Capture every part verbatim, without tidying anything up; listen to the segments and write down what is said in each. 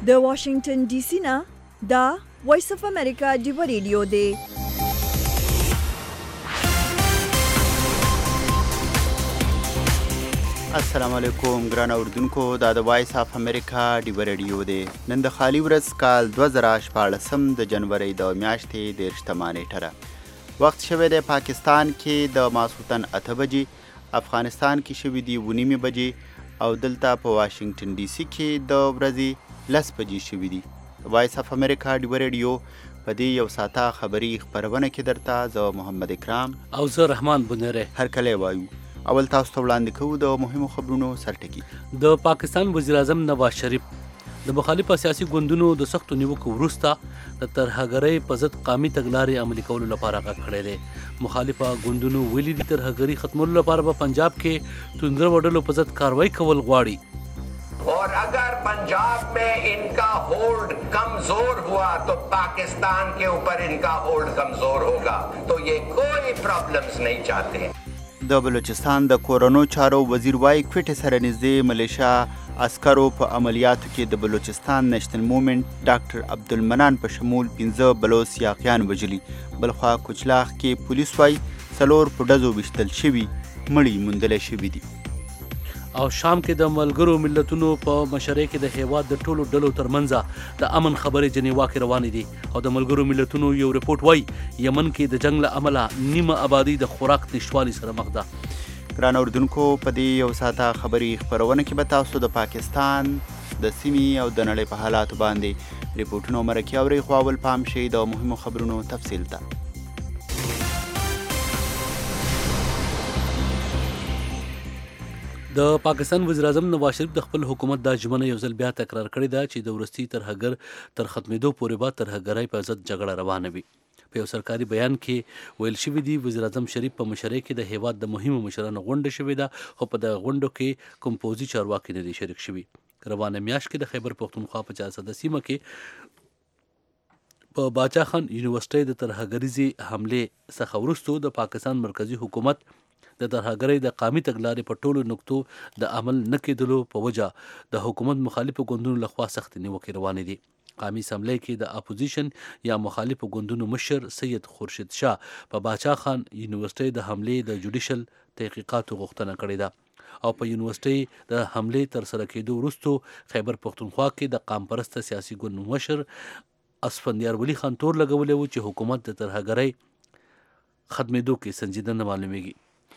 د واشنگټن ډي سي نه دا وایس اف امریکا ډیو ریډیو دی. السلام علیکم ګران اوردونکو، دا د وایس اف امریکا ډیو ریډیو دی. نن د خالی ورځ کال دوه زره شپاړسم د جنوري د میاشتې دېرشتمه نیټه ده. وخت شوی دی پاکستان کې د ماسخوتن اته بجې، افغانستان کې شوي دي اوه نیمې بجې او دلته په واشنگټن ډي سي کې د ورځې لس بجې شوي دي. وایس اف امریکا ډیو ریډیو په دې یو ساعته خبري خپرونه کې درته زه محمد اکرام او زه رحمان بنیره هر کله وایو. اول تاسو ته وړاندې کوو د مهمو خبرونو سرټکي. د پاکستان وزیر اعظم نواز شریف د مخالفه سیاسي ګوندونو د سختو نیوکو وروسته د ترهګرۍ په ضد قامي تګلارې عملي کولو لپاره غږ کړی دی. مخالفه ګوندونو ویلي دي ترهګرۍ ختمولو لپاره په پنجاب کې توندره وډلو په ضد کاروایی کول غواړي. और अगर पंजाब में इनका होल्ड कमजोर हुआ तो पाकिस्तान के ऊपर इनका होल्ड कमजोर होगा, तो ये कोई प्रॉब्लम्स नहीं चाहते. د بلوچستان د کورونو چارو وزیر وايي کوټې سره نږدې ملیشیا عسکرو په عملیاتو کې د بلوچستان نیشنل موومنټ ډاکټر عبدالمنان په شمول پنځه بلوچ یاغیان وژلي. بلخوا کوچلاغ کې پولیس وايي څلور په ډزو ویشتل شوي مړي موندلی شوي دي. او شام کې د ملګرو ملتونو په مشرۍ کې د هیواد د ټولو ډلو ترمنځ د امن خبرې جنیوا کې روانې دي. او د ملګرو ملتونو یو رپورټ وایي یمن کې د جنګ له امله نیمه آبادي د خوراک نشتوالي سره مخ ده. ګران اردوونکو، په دې یو ساعته خبري خپرونه کې به تاسو د پاکستان د سیمې او د نړۍ په حالاتو باندې ریپورټونه او مرکې اورئ. خو اول پام شئ د مهمو خبرونو تفصیل ته. د پاکستان وزیر اعظم نواز شریف د خپل حکومت دا ژمنه یو ځل بیا تکرار کړې ده چې د وروستي ترهګر تر ختمېدو پورې به ترهګرۍ په ضد جګړه روانه وي. په یو سرکاري بیان کې ویل شوي دي وزیر اعظم شریف په مشرۍ کې د هیواد د مهمو مشرانو غونډه شوې ده، خو په دغه غونډو کې کوم پوځي چارواکي نه دي شریک شوي. روانه میاشت کې د خیبر پښتونخوا په چارسده سیمه کې په باچا خان یونیورسټۍ د ترهګریزې حملې څخه وروسته د پاکستان مرکزی حکومت د ترهګرۍ د قامي تګلارې په ټولو نقطو د عمل نه کېدلو په وجه د حکومت مخالفو ګوندونو لخوا سخت نیوکې روانې دي. قامي اسمبلی کې د اپوزیشن یا مخالفو ګوندونو مشر سید خورشید شاه په باچا خان یونیورسټۍ د حملې د جوډیشل تحقیقاتو غوښتنه کړې ده. او په یونیورسټۍ د حملې تر سره کېدو وروسته خیبر پښتونخوا کې د قام پرسته سیاسي ګوند مشر اسفندیار ولی خان تور لګولی و چې حکومت د ترهګرۍ ختمېدو کې سنجیده نه معلومیږي.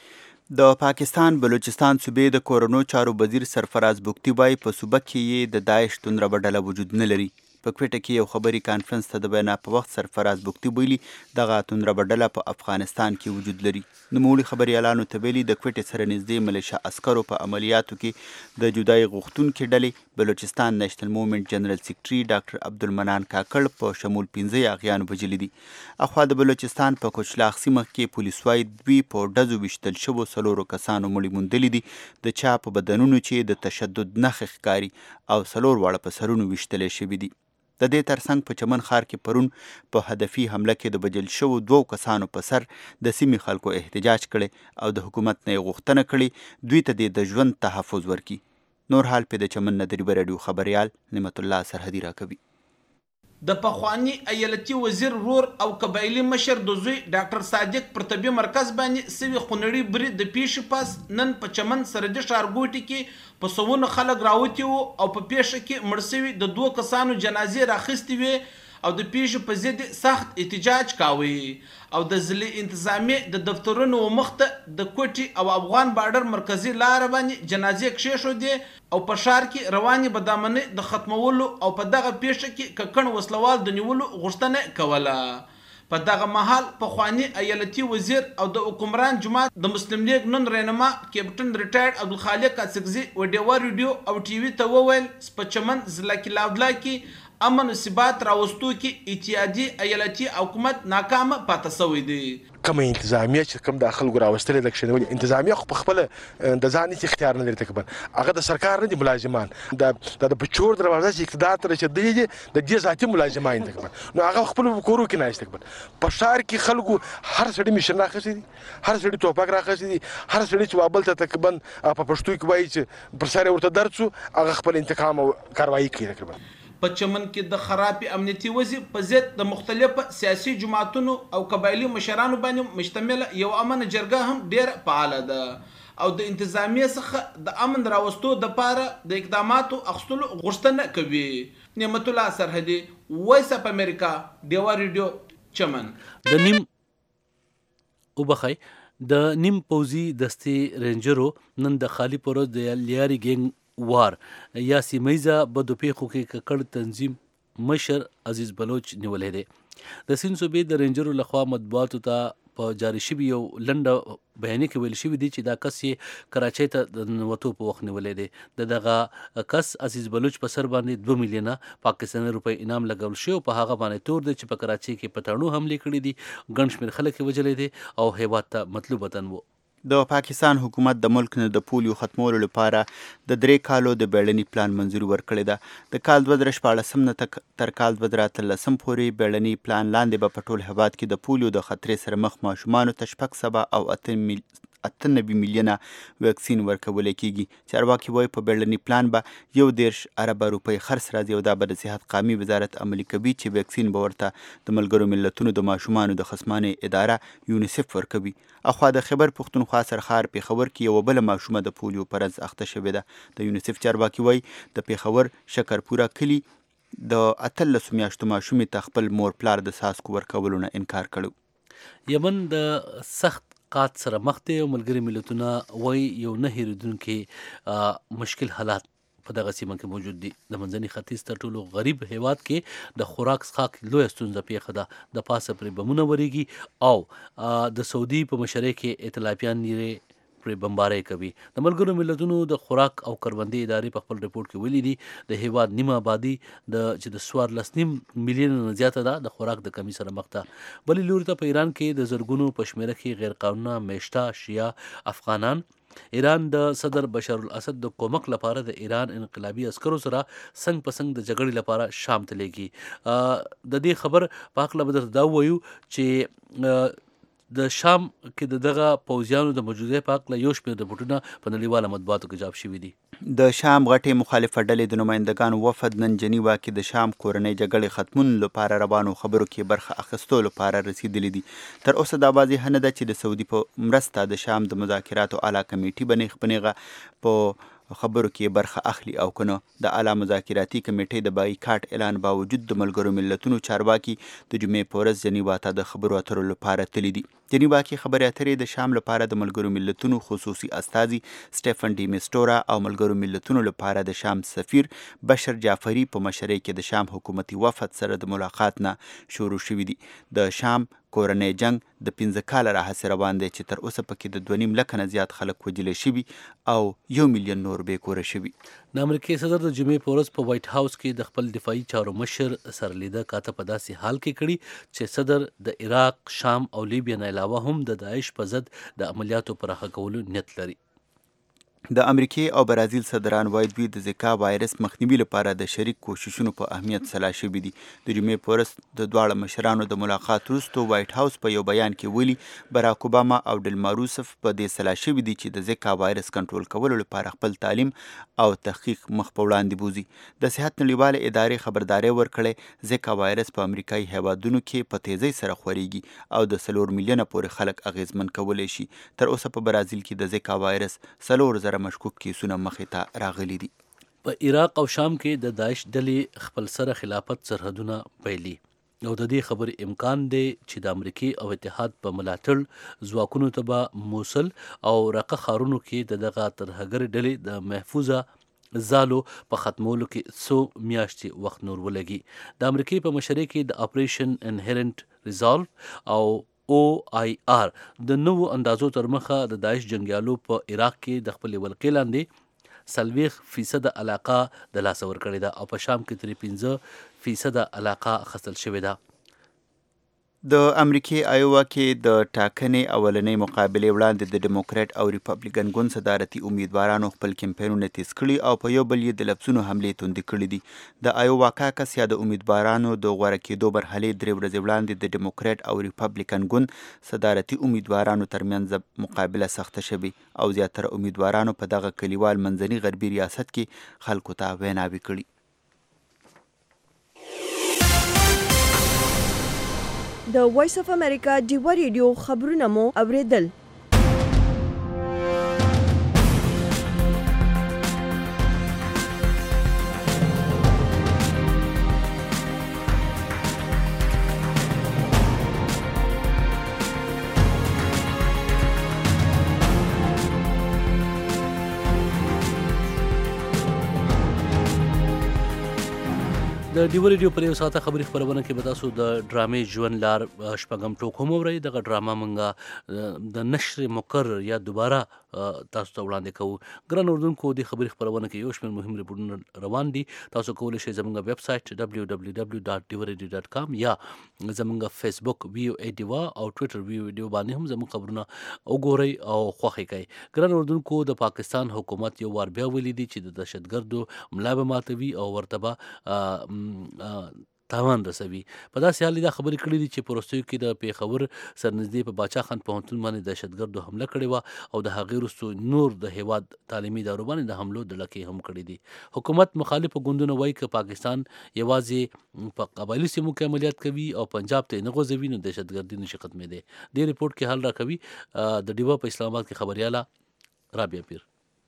د پاکستان بلوچستان صوبې د کورونو چارو وزیر سرفراز بگتي وايي په صوبه کې یې د داعش توندره ډله وجود نه لري. په کوټه کې یو خبري کانفرنس ته د بیان په وخت سرفراز بگتي ویلي دغه توندره ډله په افغانستان کې وجود لري. نوموړي خبريالانو ته ویلي د کوټې سره نږدې ملیشیا عسکرو په عملیاتو کې د جدای غوښتونکې ډلې بلوچستان نیشنل موومنټ جنرال سیکرټري ډاکټر عبدالمنان کاکړ په شمول پنځه یاغیان وژلي دي. اخوا د بلوچستان په کوچلاغ سیمه کې پولیس وايي دوی په ډزو ویشتل شوو څلورو کسانو مړي موندلي دي. د چا په بدنونو چې د تشدد نښې ښکاري او څلور واړه په سرونو ویشتلی شوي دي. د دې ترڅنګ په چمن ښار کې پرون په هدفي حمله کې د وژل شوو دوو کسانو په سر د سیمې خلکو احتجاج کړی او د حکومت نه یې غوښتنه کړې دوی ته د ژوند تحفظ ورکړي. نور حال په د چمن نه د ریو راډیو خبریال نعمت الله سرحدي راکوي. د پخوانی ایالتي وزیر رور او قبایلي مشر د زوی ډاکټر صادق پر طبي مرکز باندې سوي خونړي برید د پیښې پس نن په چمن سرحدي ښارګوټي کې په سوونه خلک راوتي وو او په پیښه کې مړ سوي د دوه کسانو جنازې راخیستې وې او د پیښې په ضد سخت احتجاج کاوه. او د ضلع انتظامیې د دفترونو مخته د کوټي او افغان بارډر مرکزي لار باندې جنازې کښېښودې او په ښار کې روانې بدامنۍ د ختمولو او په دغه پیښه کې ککړ وسلوال د نیولو غوښتنه کوله. په دغه مهال پخوانی ایالتي وزیر او د حکمران جماعت د مسلم لیگ نن رهنما کیپټن ریټایرډ عبدالخالق اڅکزي وډیوا ریډیو او ټي وي ته وویل په چمن ضلع کې لاودلا کې امن و ثبات راوستو کې اتحادي ایالتي حکومت ناکامه پاتې شوی دی. کومه انتظامیه چې کوم د خلکو راوستلې د کښېنولې انتظامیه خو په خپله د ځان هېڅ اختیار نه لري تقریبا. هغه د سرکار نه دي ملازمان، د په چور دروازه چې اقتدار ته رسېدلي دي د دې ذاتي ملازمان تقریبا. نو هغه خپلو کورو کې ناست تقریبا. په ښار کې خلکو هر سړي مشن راخیستی دي، هر سړي ټوپک راخیستی دي، هر سړي چې بابل ته تقریبا په پښتو کې وایي چې پر سر یې ورته درد شو هغه خپل انتقام او کاروایي کوي تقریبا. په چمن کې د خرابې امنیتي وضع په ضد د مختلفو سیاسي جماعتونو او قبایلي مشرانو باندې مشتمله یو امن جرګه هم ډیره فعاله ده او د انتظامیه څخه د امن راوستو دپاره د اقداماتو اخیستلو غوښتنه کوي. نعمت الله سرحدي، وایس اف امریکا، ډیوا ریډیو، چمن. د نیم وبخی د نیم پوځي دستې رینجرو نن د خالی پروز د لیاري ګینګ وار یا سیمایزه بدو پیښو کې ککړ تنظیم مشر عزیز بلوچ نیولې دی. د سین صوبې د رینجرو لخوا مطبوعاتو ته په جاری شوي یو لنډه بیانیه کې ویل شوي دي چې دا کس یې کراچۍ ته د ننوتو په وخت نیولی دی. د دغه کس عزیز بلوچ په سر باندې دوه میلیونه پاکستاني روپۍ انعام لګول شوی او په هغه باندې تور دی چې په کراچۍ کې پټاڼو حملې کړي دي، ګڼ شمېر خلک یې وژلی دی او هیواد ته مطلوب وطن و. د پاکستان حکومت د ملک نه د پولیو ختمولو لپاره د درې کالو د بیړني پلان منظوري ورکړې ده. د کال دوه زره شپاړسم نه تر کال دوه زره اتلسم پورې بیړني پلان لاندې به په ټول هېواد کې د پولیو د خطرې سره مخ ماشومانو ته شپږ سوه او اته میل اته نوي میلیونه ویکسین ورکولی کېږي. چارواکي وایي په بیړني پلان به یو دېرش اربه روپۍ خرڅ راځي او دا به د صحت قامي وزارت عملي کوي چې ویکسین به ورته د ملګرو ملتونو د ماشومانو د خصمانې اداره یونیسف ورکوي. اخوا د خیبر پښتونخوا سرخار پېښور کې یوه بله ماشومه د پولیو په رنځ اخته شوې ده. د یونیسف چارواکي وایي د پېښور شکرپوره کلي د اتلسو میاشتو ماشومې ته خپل مور پلار د څاڅکو ورکولو نه انکار کړی. یمن د سخت قات سره مخ دی او ملګري ملتونه وایي یو نه هېرېدونکي مشکل حالات په دغه سیمه کې موجود دي. د منځني ختیځ تر ټولو غریب هیواد کې د خوراک څښاک لویه ستونزه پیښه ده. د پاسه پرې بمونه ورېږي او د سعودي په مشرۍ کې ائتلافیان نیرې پرې بمبارۍ کوي. د ملګرو ملتونو د خوراک او کروندې ادارې په خپل رپورټ کې ویلي دي د هیواد نیمه آبادي د چې د څوارلس نیم میلیون نه زیاته ده د خوراک د کمی سره مخ ده. بلې لوري ته په ایران کې د زرګونو په شمېره کې غیر قانونه میشته شیعه افغانان ایران د صدر بشار الاسد د کومک لپاره د ایران انقلابي عسکرو سره څنګ په څنګ د جګړې لپاره شام ته لیږي. د دې خبر په هکله به درته دا ووایو چې د شام کې د دغه پوځیانو د موجودۍ په هکله یو شمېر رپورټونه په نړیواله مطبوعاتو کې چاپ شوي دي. د شام غټې مخالفه ډلې د نمایندګانو وفد نن جنیوا کې د شام کورنۍ جګړې ختمولو لپاره روانو خبرو کې برخه اخیستو لپاره رسیدلي دي. تر اوسه دا واضح نه ده چې د سعودي په مرسته د شام د مذاکراتو اعلی کمیټې به نېغه په خبرو کې برخه اخلي او کنه. د اعلی مذاکراتي کمیټې د بایکاټ اعلان باوجود د ملګرو ملتونو چارواکي د جمعې په ورځ جنیوا ته د خبرو اترو لپاره تللي دي. جنیوا کې خبرې اترې د شام لپاره د ملګرو ملتونو خصوصي استازي سټیفن ډي میسټورا او ملګرو ملتونو لپاره د شام سفیر بشر جعفري په مشرۍ کې د شام حکومتي وفد سره د ملاقات نه شروع شوي دي. د شام کورنۍ جنگ د پنځه کاله راهیسې روان دی چې تر اوسه پکې د دوه نیم لکه نه زیات خلک وژلي شوي او یو میلیون نور بې کوره شوي. د امریکې صدر د جمعې په ورځ په وایټ هاوس کې د خپل دفاعي چارو مشر سره لیده کاته په داسې حال کې کړي چې صدر د عراق، شام او لیبیا نه علاوه هم د داعش په ضد د عملیاتو پراخه کولو نیت لري. د امریکې او برازیل صدران وایي دوی د زیکا وایرس مخنیوي لپاره د شریک کوششونو په اهمیت سلا شوي دي. د جمعې په ورځ د دواړه مشرانو د ملاقات وروسته وایټ هاوس په یو بیان کې ویلي براک اوباما او ډلما روسف په دې سلا شوي دي چې د زیکا وایرس کنټرول کولو لپاره خپل تعلیم او تحقیق مخ په وړاندې بوزي. د صحت نړیوالې ادارې خبرداری ورکړی زیکا وایرس په امریکایي هیوادونو کې په تیزۍ سره خورېږي او د څلور میلیونه پورې خلک اغېزمن کولی شي. تر اوسه په برازیل کې د زیکا وایرس څلور زره مشکوک کیسونه مخې ته راغلي دي. په عراق او شام کې د داعش ډلې خپل سره خلافت سرحدونه بایلي او د دې خبرې امکان دی چې د امریکې او اتحاد په ملاتړ ځواکونو ته به موصل او رقه ښارونو کې د دغه ترهګرې ډلې د محفوظه زالو په ختمولو کې څو میاشتې وخت نور ولګي. د امریکې په مشرۍ کې د اپریشن انهرنت ریزالو او او آی آر د نوو اندازو تر مخه د داعش جنګیالو په عراق کې د خپلې ولقې لاندې څلوېښت فیصده علاقه د لاسه ورکړې ده او په شام کې ترې پنځه فیصده علاقه اخیستل شوې ده. د امریکې آیووا کې د ټاکنې اولنۍ مقابلې وړاندې د ډیموکراټ او ریپبلیکن ګوند صدارتي امیدوارانو خپل کمپینونه تیز کړي او په یو بل یې د لفظونو حملې توندې کړي دي. د آیووا کاکس یا د امیدوارانو د غوره کېدو مرحلې درې ورځې وړاندې د ډیموکراټ او ریپبلیکن ګوند صدارتي امیدوارانو ترمنځ مقابله سخته شوې او زیاتره امیدوارانو په دغه کلیوال منځني غربي ریاست کې خلکو ته ویناوې کړي. د وایس اف امریکا ډیوه ریډیو خبرونه مو اوریدل. د ډیوه ریډیو پر یو ساعته خبري خپرونه کې به تاسو د ډرامې ژوند لار شپږم ټوک هم اورئ. دغه ډراما موږ د نشر مقرر یا دوباره تاسو ته وړاندې کوو. ګران اردوونکو د خبري خپرونه کې یو شمېر مهم ریپورټونه روان دي. تاسو کولی شئ زموږ ویب سایټ ډبلیو ډبلیو ډبلیو ډاټ ډیوه ریډیو ډاټ کام یا زموږ فیسبوک وی او ای ډیوه او ټویټر وی او ای ډیوه باندې هم زموږ خبرونه وګورئ او خوښ یې کړئ. ګران اردوونکو د پاکستان حکومت یو وار بیا ویلي دي چې د دهشتګردو ملا به ماتوي او ورته به تاوان رسوي. په داسې حال دا خبرې کړې دي چې په وروستیو کې د پېښور سرنږدې په باچا خان پوهنتون باندې دهشتګردو حمله کړې وه او د هغې وروسته نور د هېواد تعلیمي ادارو باندې د حملو د لکې هم کړې دي. حکومت مخالفو ګوندونو وایي که پاکستان یوازې په قبایلي سیمو کې عملیات کوي او پنجاب ته یې نه غورځوي نو دهشتګردي نشي ختمېدی. دې رپورټ کې حل راکوي د ډیوه په اسلام آباد کې خبریاله رابعه پیر.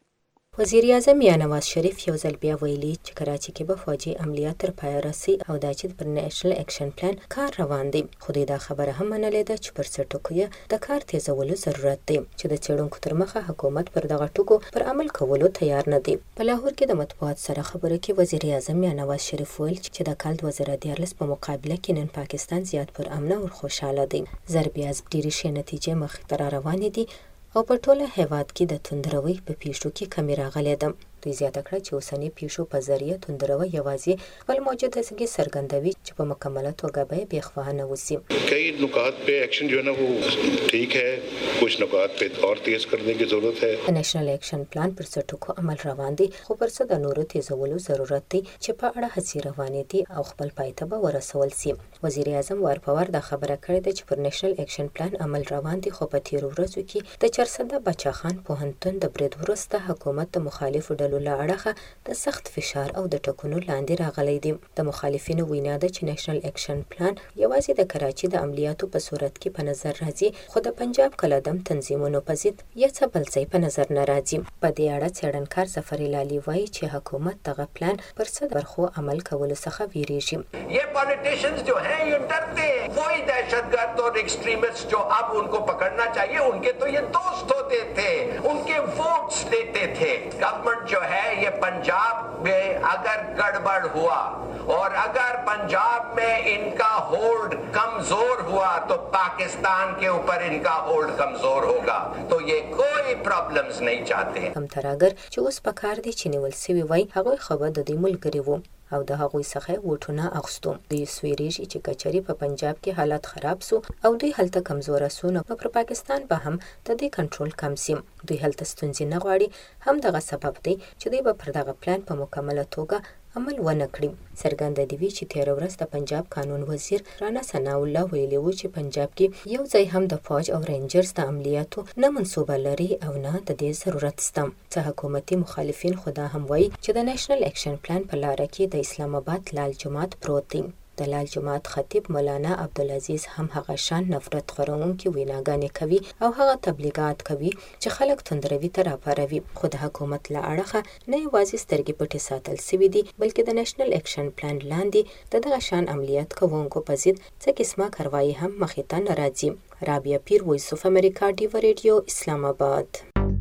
وزیر اعظم یا نواز شریف یو ځل بیا ویلي چې کراچي کې به فوجي عملیات تر پایه رسي او دا چې پر نېشنل اکشن پلان کار روان دی. خو دا خبره هم منلې ده چې پر څه ټکو یې د کار تیزولو ضرورت دی چې د څېړونکو تر مخه حکومت پر دغه ټکو پر عمل کولو تیار نه دی. په لاهور کې د مطبوعات سره خبرو کې وزیر اعظم یا نواز شریف ویل چې د کال دوه زره دیارلس په مقابله کې نن پاکستان زیات پر امن او خوشاله دی. ضربې از ډېرې ښې نتیجې مخې ته را روانې دي او په ټوله هېواد کې د توندروي په پیښو کې کمی راغلی ده. دوی زیاته کړه چې اوسنۍ پیښو په ذریعه توندروي یوازې خپل موجودګي څرګندوي چې په مکمله توګه به بې خواهه نه وسی. कई नुकात पे एक्शन जो है ना वो ठीक है, कुछ नुकात पे और तेज करने की जरूरत है. نېشنل اکشن پلان پر څه ټکو عمل روان دي خو پر څه د نورو تیزولو ضرورت دی چې په اړه هڅې روانې دي او خپل پای ته به ورسول سي. وزیر اعظم ورپور دا خبره کړې ده چې پر نېشنل اکشن پلان عمل روان دي خو په تیر ورځو کې د چرسده بچا خان پوهنتون د برید وروسته حکومت د مخالفو ډلو له اړخه د سخت فشار او د ټکونو لاندې راغلی دی. د مخالفینو وینا ده چې نېشنل اکشن پلان یوازې د کراچي د عملیاتو په صورت کې په نظر راځي خو د پنجاب کلدم تنظیمونو په ضد یا څه بل ځای په نظر نه راځي. په دې اړه څېړنکار ظفر لالي وایي چې حکومت دغه پلان پر څه برخو عمل کولو څخه ویریږي. ये पॉलिटिशियंस जो हैं ये डरते हैं. वही दहशतगर्द और एक्सट्रीमिस्ट जो अब उनको पकड़ना चाहिए उनके तो ये दोस्त होते थे, उनके वोट्स लेते थे. गवर्नमेंट जो है ये पंजाब में अगर गड़बड़ हुआ और अगर पंजाब में इनका होल्ड कमजोर हुआ तो पाकिस्तान के ऊपर इनका होल्ड कमजोर होगा. तो ये कोई प्रॉब्लम्स नहीं चाहते. هم تر اگر چې اوس په کار دي چې نیول سوي وای هغه خبر د دې ملګری وو او د هغوی څخه وټونه اخستو. دوی سویریږي چې کچري په پنجاب کې حالت خراب سو او دوی هلته کمزور سو نو پر پاکستان به هم د دې کنټرول کم سي. دوی هلته ستونزې نه غواړي. هم دغه سبب دی چې دوی به پر دغه پلان په مکمله توګه عمل ونه کړي. څرګنده دی چې تیر ورځ د پنجاب قانون وزیر رانا ثنا الله ویلي و چې پنجاب کې یو ځای هم د فوج او رینجرز د عملیاتو نه منصوبه لري او نه د دې ضرورت شته. څه حکومتي مخالفین خدا هم وایي چې د نېشنل اکشن پلان په لاره کې د اسلام آباد لال جماعت پروت دی. د لال جماعت خطیب مولانا عبدالعزیز هم هغه شان نفرت خورونکي ویناګانې کوي او هغه تبلیغات کوي چې خلک توندروي ته راپاروي. خو د حکومت له اړخه نه یوازې سترګې پټې ساتل سوي دي بلکې د نېشنل اکشن پلان لاندې د دغه شان عملیات کوونکو په ضد څه قسمه کاروایي هم مخې ته نه راځي. رابعه پیر، وایس اف امریکا، ډیوه ریډیو، اسلام آباد.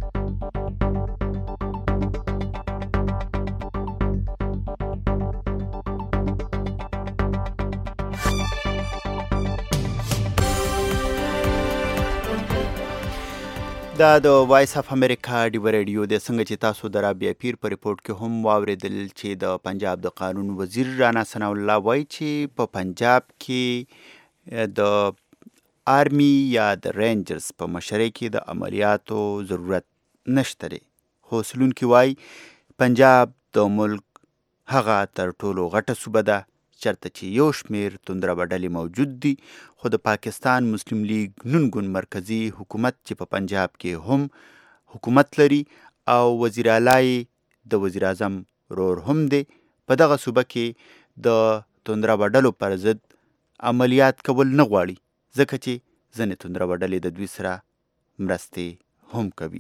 دا د وایس اف امریکا ډیوه ریډیو د څنګه چې تاسو د رابعه پیر په ریپورت کې هم واورېدل چې د پنجاب د قانون وزیر رانا ثنا الله وایي چې په پنجاب کې د آرمی یا د رینجرز په مشرۍ کې د عملیاتو ضرورت نشته دی. خو سلونکي وایي پنجاب د ملک هغه تر ټولو غټه صوبه ده چرته چې یو شمیر توندره ډلې موجود دي خو د پاکستان مسلم لیگ نون ګوند مرکزی حکومت چې په پنجاب کې هم حکومت لري او وزیر اعلی د وزیر اعظم رور هم دی په دغه صوبه کې د توندره ډلو پر ضد عملیات کول نه غواړي. ځکه چې ځینې توندروه ډلې د دوی سره مرستې هم کوي.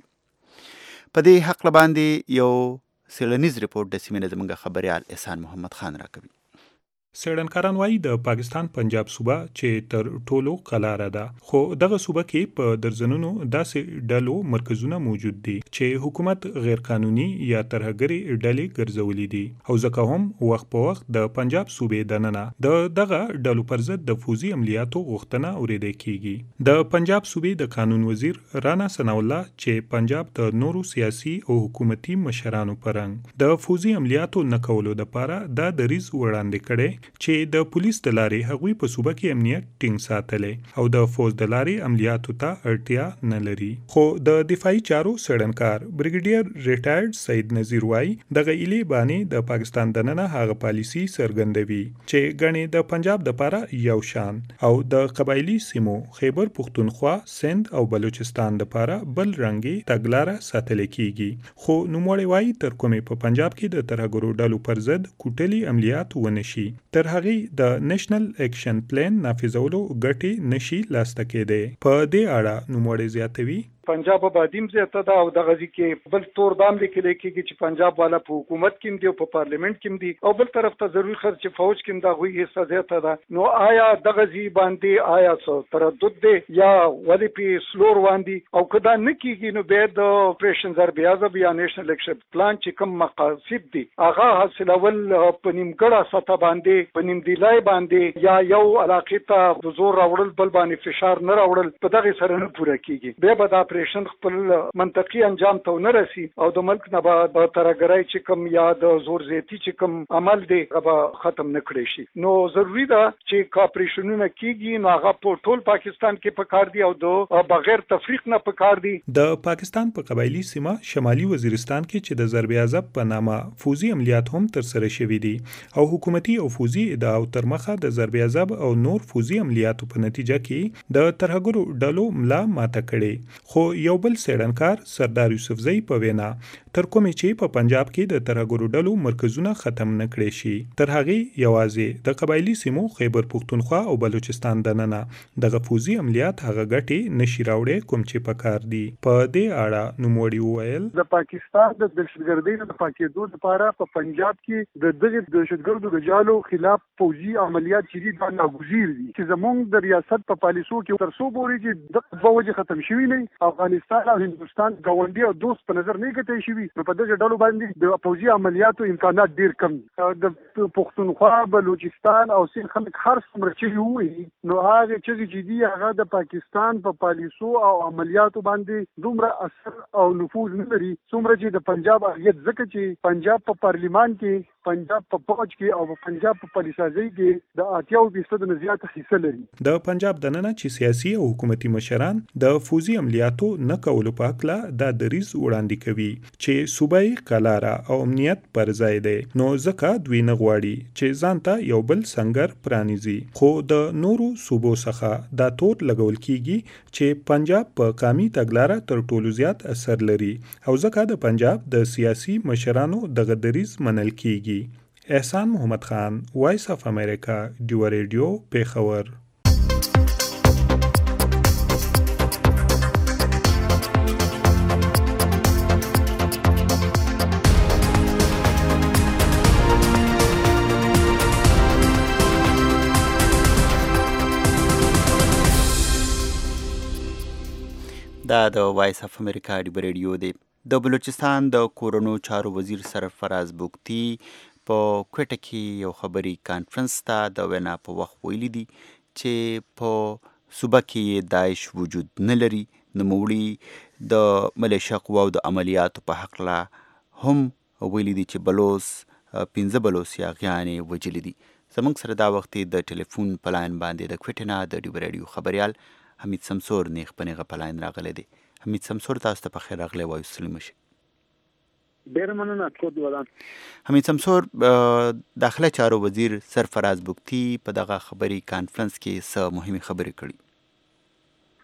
په دې هکله باندې یو څېړنیز رپورټ د سیمې نه زموږ خبریال احسان محمد خان راکوي. څېړنکاران وایي د پاکستان پنجاب صوبه چې تر ټولو قلاره ده، خو دغه صوبه کې په درځنونو داسې ډلو مرکزونه موجود دي چې حکومت غیر قانوني یا ترهګرې ډلې ګرځولي دي، او ځکه هم وخت په وخت د پنجاب صوبې دننه د دغه ډلو پر ضد د فوزي عملیاتو غوښتنه اورېدل کیږي. د پنجاب صوبې د قانون وزیر رانا ثناء الله چې پنجاب د نورو سیاسي او حکومتي مشرانو په رنګ د فوزي عملیاتو نه کولو دپاره دا دریځ وړاندې کړی چې د پولیس د لارې هغوی په صوبه کې امنیت ټینګ ساتلی او د فوج د لارې عملیاتو ته اړتیا نه لري. خو د دفاعي چارو څېړنکار بریګیډیر ریټایرډ سید نذیر وایي دغه ایلې بانې د پاکستان دننه هغه پالیسي څرګندوي چې ګڼې د پنجاب دپاره یو شان او د قبایلي سیمو خیبر پښتونخوا، سند او بلوچستان دپاره بل رنګي تګلاره ساتل کیږي. خو نوموړی وایي تر کومې په پنجاب کې د ترهګرو ډلو پر ضد کوټلي عملیات ونشي تر هغې د نېشنل اکشن پلان نافذولو ګټې نشي لاسته کېدی. په دې اړه نوموړی زیاتوي پنجاب آبادیم زیاته ده او دغه ځکه بل تور دام لیکل کېږي چې پنجاب والا په حکومت کې دی او په پارلیمنت کې دی او بل طرف ته ضروري خرچ چې فوج کې دا غوي حصہ زیاته ده. نو آیا دغه ځی باندې آیا څه تردد دی یا ولې په سلور باندې او کدا نه کېږي نو به د اپریشن ضرب اعظم یا نېشنل اکشن پلان چې کوم مقاصد دي هغه حاصلول په نیمګړه سطح باندې په نیم دیلای باندې یا یو علاقې ته زور راوړل بل باندې فشار نه راوړل په دغه سره نه پوره کېږي. به به دا اپریشن خپل منطقي انجام ته نه رسی او د ملک نه به ترهګرۍ چې کوم یا د زور زیاتی چې کوم عمل دی هغه ختم نه کړی شي. نو ضروری ده چې کاپریشنونه کیږي نو هغه په ټول پاکستان کې پکار دی او د بغیر تفریق نه پکار دی. د پاکستان په قبایلی سیمه شمالي وزیرستان کې چې د ضرب اعظم په نامه فوزي عملیات هم تر سره شوي دي او حکومتي او فوزي ادعاو تر مخه د ضرب اعظم او نور فوزي عملیاتو په نتیجه کې د ترهګرو ډلو ملا ماته کړي. خو یو بل څېړنکار سردار یوسفزۍ په وینا تر کومې چې په پنجاب کې د ترهګرو ډلو مرکزونه ختم نه کړی شي تر هغې یوازې د قبایلي سیمو خیبر پښتونخوا او بلوچستان دننه دغه فوزي عملیات هغه ګټې نشي راوړی کوم چې پکار دي. په دې اړه نوموړي وویل د پاکستان د دهشتګردۍ د پاکېدو لپاره په پنجاب کې د دغه دهشتګردو د جالو خلاف فوجي عملیات چې دا ناګزیر دي چې زموږ د ریاست په پالیسو کې تر څو پورې چې د دوه وجې ختم شوي نه افغانستان او هندوستان ګاونډي او دوست په نظر نه کتای شوي نو په دغه ډلو باندې د فوجي عملیاتو امکانات ډیر کم د پښتونخوا، بلوچستان او سین خلک هر څومره چې وي نو هغه چې دي هغه د پاکستان په پالیسو او عملیاتو باندې دومره اثر او نفوذ نه لري څومره چې د پنجاب اغیت ځکه چې پنجاب په پارلیمان کې، پنجاب په فوج کې او پنجاب په پالیسازۍ کې د اتیا فیصد نه زیات حصہ لري. د پنجاب دننه چې سیاسي او حکومتي مشران د فوزي عملیاتو نه کولو په هکله دا دریځ وړاندې کوي چې صوبایي قلاره او امنیت پر ځای دی نو ځکه دوی نه غواړي چې ځان ته یو بل سنګر پرانیزي. خو د نورو صوبو څخه دا تور لګول کیږي چې پنجاب په قامي تګلاره تر ټولو زیات اثر لري او ځکه د پنجاب د سیاسي مشرانو دغه دریځ منل کیږي. احسان محمد خان، وایس اف امریکا، ډیو ریډیو، پیښور. دا د وایس اف امریکا ډیو ریډیو دی. د بلوچستان د کورونو چارو وزیر سرفراز بگتي په کوټه کې یو خبري کانفرنس ته د وینا په وخت ویلي دي چې په صوبه کې داعش وجود نه لري. نوموړي د ملیشیا قواو د عملیاتو په هکله هم ویلي دي چې بلوس پنځه بلوس یاغیانې وجلي دي. زموږ سره دا وخت د ټلیفون په لاین باندې د کوټې نه د ډیو ریډیو خبریال حمید سمسور نیغ په نیغه په لاین راغلی دی. حمید سمسور، تاسو ته په خیر راغلی وایو. سلام شه. ډېره مننه. خود ولان حمید سمسور، داخله چارو وزیر سرفراز بگتي په دغه خبري کانفرنس کې څه مهمه خبرې کړې؟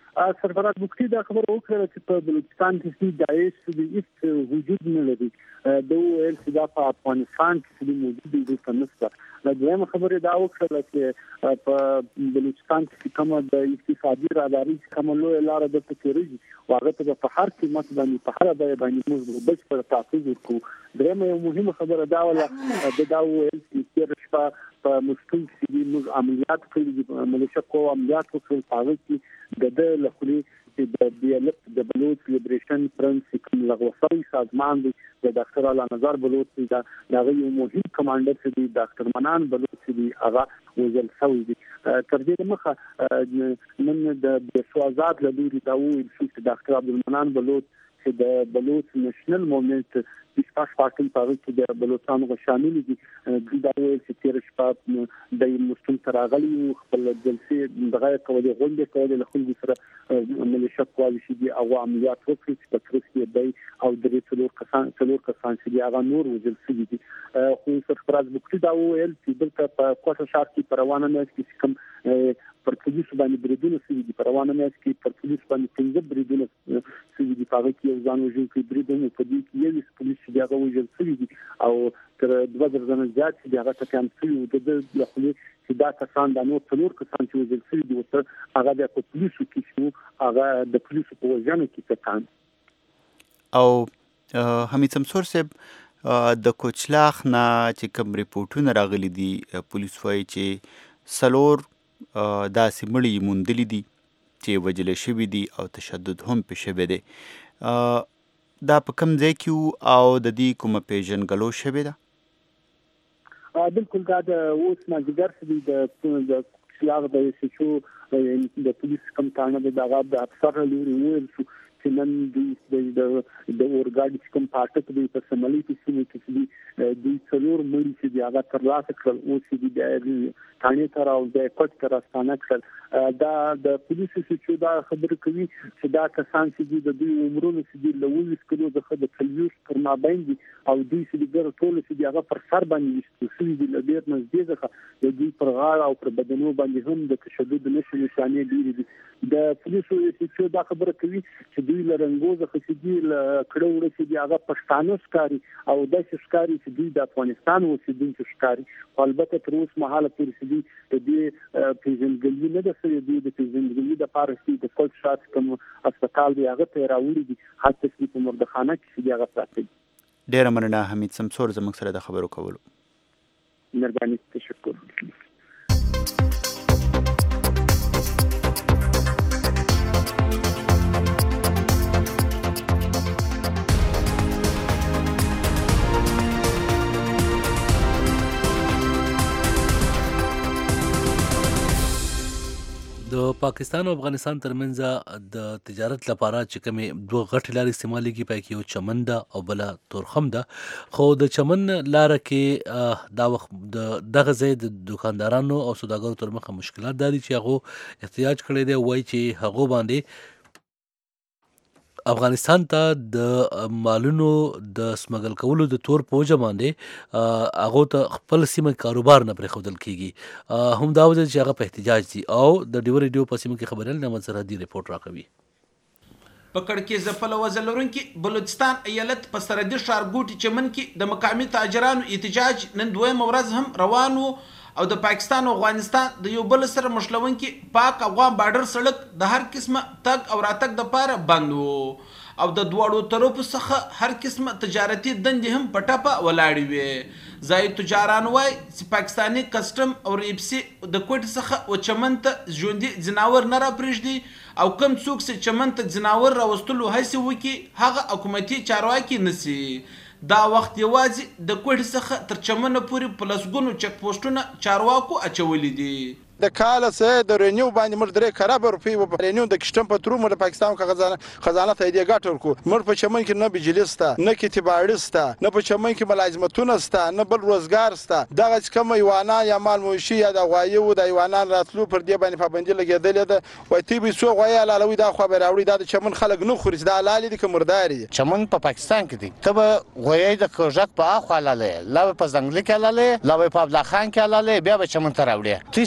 سرفراز بوختي دا خبره وکړه چې په بلوچستان کې داعش د هیڅ وجود نه لري د ویل چې دا په افغانستان کې موجود دي د نسبت د دویمه خبره دا وکړه چې په بلوچستان کې کومه د اقتصادي راداري کومه لوی لار د تکرېږي واغه ته په هر قیمت باندې په هر ځای باندې موږ بچ پر تحفظ وکړو درېمه یو مهمه خبره دا ولا د دا ویل چې تیر شپه په مسکین کې موږ عملیات کړی ملیشیا کو عملیات وکړل هغه کې د د لخري د بیالت د بلوچ لیبریشن فرنٹ کوم لغوسوي سازمان دی د ډاکټر اعلی نظر بلوچ دا د یو مهم کمانډر چې دی ډاکټر منان بلوچ دی هغه وزل سوي دی تر دې مخه من د سوازات لوري دا ویل چې ډاکټر عبدالمنان بلوچ چې د بلوچ نېشنل موومېنټ پیشکش پارټي په کې د بلوچستان غو شامل دي دا ویل چې تیر شپه د مسلم تراغلي خپل جلسې دغه کولې غونډه کولې له خلکو سره ملیشیا کوالي شي دي او عملیات وکړي چې په ترڅ دی او د څلور کسان څلور کسان چې هغه نور وجل شي دي خو سرفراز بوختي دا ویل چې دلته په کوټه شهر کې پروانه نه کې کوم پر پولیس باندې بریدونه سوي دي پروانه نه کې پر پولیس باندې څنګه بریدونه سوي دي په کې یو ځان وژل کې بریدونه په دې کې یو پولیس چې هغه وژل سوي دي او تر دوه درځنه زیات چې هغه تکام سوي د داخلي چې دا کسان د نور څلور کسان چې وژل سوي دي او هغه د پولیسو کې شو هغه د پولیسو په وژنه کې تکان او حمید سمسور صاحب د کوچلاخ نه چې کوم ریپورتونه راغلي دي پولیس وايي چې سلور داسې مړي موندلي دي چې وجل شوي دي او تشدد هم پې شوی دی دا په کوم ځای کې او د دې کومه پیژنګلو شوې ده بالکل دا د اوس مازدیګر چې د کوچلاخ د ایس ایچ او د پولیس کوم تانه د دغه د افسر لوري ویل شو چې نن د د اورګاډي کوم پاټک دی په سملي کې چې د د څلور مړي چې دی هغه ترلاسه کړل او چې د ثاني تر او د کوټ تر استانه کړل دا د پولیسو چې دا خبر کوي چې دا کسان چې د دوی عمرونه چې دی لوي کلو د خد کلیوس پر ما باندې او دوی چې د ګر ټول چې دی هغه پر سر باندې وشتي دي د ډیر نږدې ځکه د دوی پر غاړه او پر بدنو باندې هم د تشدد نشي نشانې ډیر دي د پولیسو چې دا خبر کوي چې دوی لرنګوزه خصيدي کړه وړه چې دی هغه پښتانه ښکاری او د ښکاری چې دوی د افغانستان اوسېدونکو ښکاری البته تر اوسه مهاله پورې چې دی د دې پیژنګلي نه د سړي دی د پیژنګلي د پارسي د کوټ شات کوم هسپتال دی هغه ته راوړي دي حتی چې په مردخانه کې دی هغه پراته دي. ډېره مننه حمید سمسور زموږ سره د خبرو کولو. مهرباني تشکر. د پاکستان او افغانستان ترمنځ د تجارت لپاره چې کومې دوه غټې لارې استعمالېږي په کې یو چمن ده او بله تورخم ده خو د چمن لاره کې دا وخت د دغه ځای د دکاندارانو او سوداګرو تر مخه مشکلات دا دي چې هغو احتجاج کړی دی وایي چې هغو باندې افغانستان ته د مالونو د سمګل کولو د تور پوجا باندې هغه ته خپل سیمه کاروبار نه پرېښودل کیږي هم دا وجه چې هغه په احتجاج دي او د ډیو ریډیو په سیمه کې خبرل نه سرحدي ریپورت راکوي. په کړکې ځپله وزلورونکي بلوچستان ایالت په سرحدي ښارګوټي چمن کې د مقامي تاجرانو احتجاج نن دویمه ورځ هم روان و او د پاکستان او افغانستان د یو بل سره مشلونکي پاک افغان بارډر سړک د هر قسمه تګ او راتګ د پاره بند وو او د دواړو طرفو څخه هر قسمه تجارتي دندې هم په ټپه ولاړې وې. ځایي تجاران وایي چې پاکستاني کسټم او ریپسي د کوټې څخه و چمن ته ژوندي ځناور نه راپرېږدي او کم څوک چې چمن ته ځناور راوستلو هڅې وکړي هغه حکومتي چارواکي نسی. دا وخت یوازې د کوټې څخه تر چمنه پورې په لسګونو چک پوسټونه چارواکو اچولي دي. د کال سه د رینیو باندې مر درې خراب روپی و رینیو د کشتم په ترو مر پاکستان کا خزانه خزانه ته دی ګټور کو مر په چمن کې نه بجلیستا نه کتابارستا نه په چمن کې ملازمتونه ستا نه بل روزګار ستا دغه کوم ایوانا یا مال موشي یا د غوایو د ایوانا راتلو پر دی باندې پابندي لګیدل ده وای تی به سو غویا لالوي دا خو به راوړي د چمن خلک نه خوري دا لالي د کمرداري چمن په پاکستان کې دی ته غویا د کوژک په اخوا لاله لا په زنګل کې لاله لا په ابلا خان کې لاله بیا به چمن ته راوړي تی سولې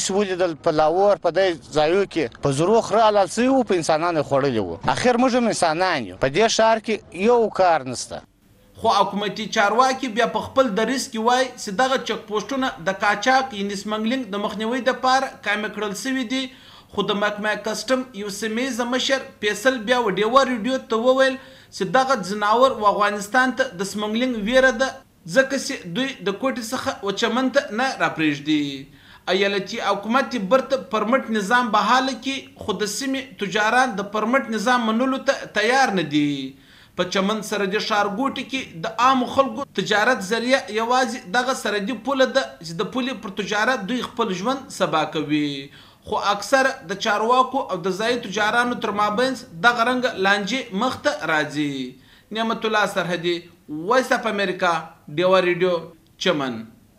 ځل په لاور په دې ځایو کې په زرو خره حلال سوي وو په انسانانو خوړلي وو. اخر موږ هم انسانان یو. په دې ښار کې یو کار نشته. خو حکومتي چارواکي بیا په خپل دریځ کې وایي چې دغه چک پوسټونه د قاچاق یعنې سمګلینګ د مخنیوي دپاره قایمه کړل سوي دي. خو د محکمه کسټم یو سیمه مشر فیصل بیا و ډیوه ریډیو ته وویل چې دغه ځناور و افغانستان ته د سمګلینګ ویره ده ځکه چې دوی د کوټې څخه و چمن ته نه راپرېږدي. ایالتي حکومت برته پرمټ نظام بحاله کړي خو د سیمې تجاران د پرمټ نظام منلو ته تیار نه دي. په چمن سرحدي ښارګوټي کې د عامو خلکو تجارت ذریعه یوازې دغه سرحدي پوله ده چې د پولې پر تجارت دوی خپل ژوند سبا کوي. خو اکثر د چارواکو او د ځایي تجارانو تر مابینځ دغه رنګه لانجې مخ ته راځي. نعمت الله سرحدي، وایس اف امریکا، ډیوه ریډیو، چمن.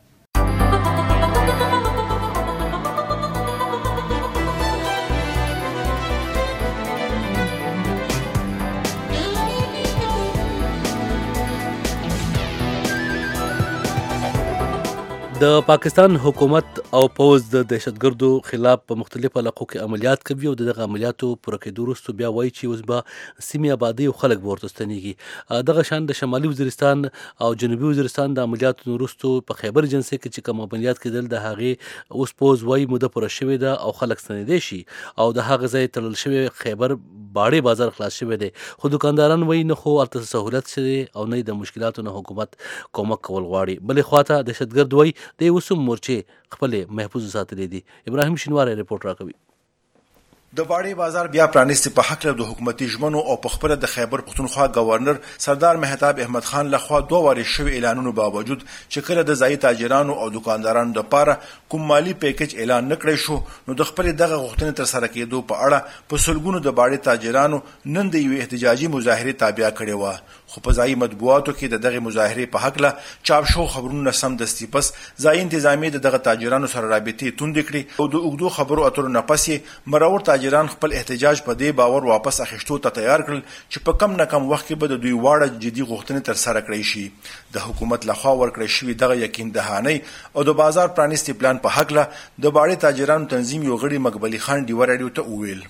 د پاکستان حکومت او پوز د دهشتګردو خلاف په مختلفو علاقو کې عملیات کوي او دغه عملیاتو پوره کېدو وروسته بیا وایي چې اوس به سیمې آبادۍ او خلک به ورته ستنېږي. دغه شان د شمالي وزیرستان او جنوبي وزیرستان د عملیاتو وروسته په خیبر ایجنسۍ کې چې کوم عملیات کېدل د هغې اوس پوز وایي موده پوره شوې ده او خلک ستنېدی شي او د هغه ځای تړل شوی خیبر باړې بازار خلاص شوی دی. خو دکانداران وایي نه خو هلته سهولت شوی او نه د مشکلاتو نه حکومت کومک کول غواړي. بلې خواته دهشتګرد وایي د اوس هم مورچې خپلې محفوظ ساتلې دي. ابراهیم شینواری رپورټ راکوي. د باړې بازار بیا پرانیستي په حق له د حکومتي ژمنو او په خپل د خیبر پښتونخوا گورنر سردار مهتاب احمد خان لخوا دوه واري شوی اعلانونو باوجود چې کله د ځایي تاجرانو او دکاندارانو لپاره کوم مالی پیکج اعلان نکړی شو نو د خپل دغه غوښتنې تر سره کېدو په اړه په سلګونو د باړې تاجرانو نن د یوې احتجاجي مظاهرې تابع کړې وه. خو په ځایي مطبوعاتو کې د دغه مظاهرې په حق له چاپ شو خبرونه سمدستي پس ځایي انتظامیه د دغه تاجرانو سره رابطې توندې کړې او د اوږدو خبرو اترو نه پس یې مرور تاجران خپل احتجاج په دې باور واپس اخیستو ته تیار کړل چې په کم نه کم وخت کې به د دوی واړه جدي غوښتنې تر سره کړی شي. د حکومت لخوا ورکړی شوي دغه یقین دهانۍ او د بازار پرانیستي پلان په حق له د باړې تاجرانو تنظیم یو غړي مقبلي خان ډیوه راډیو ته وویل.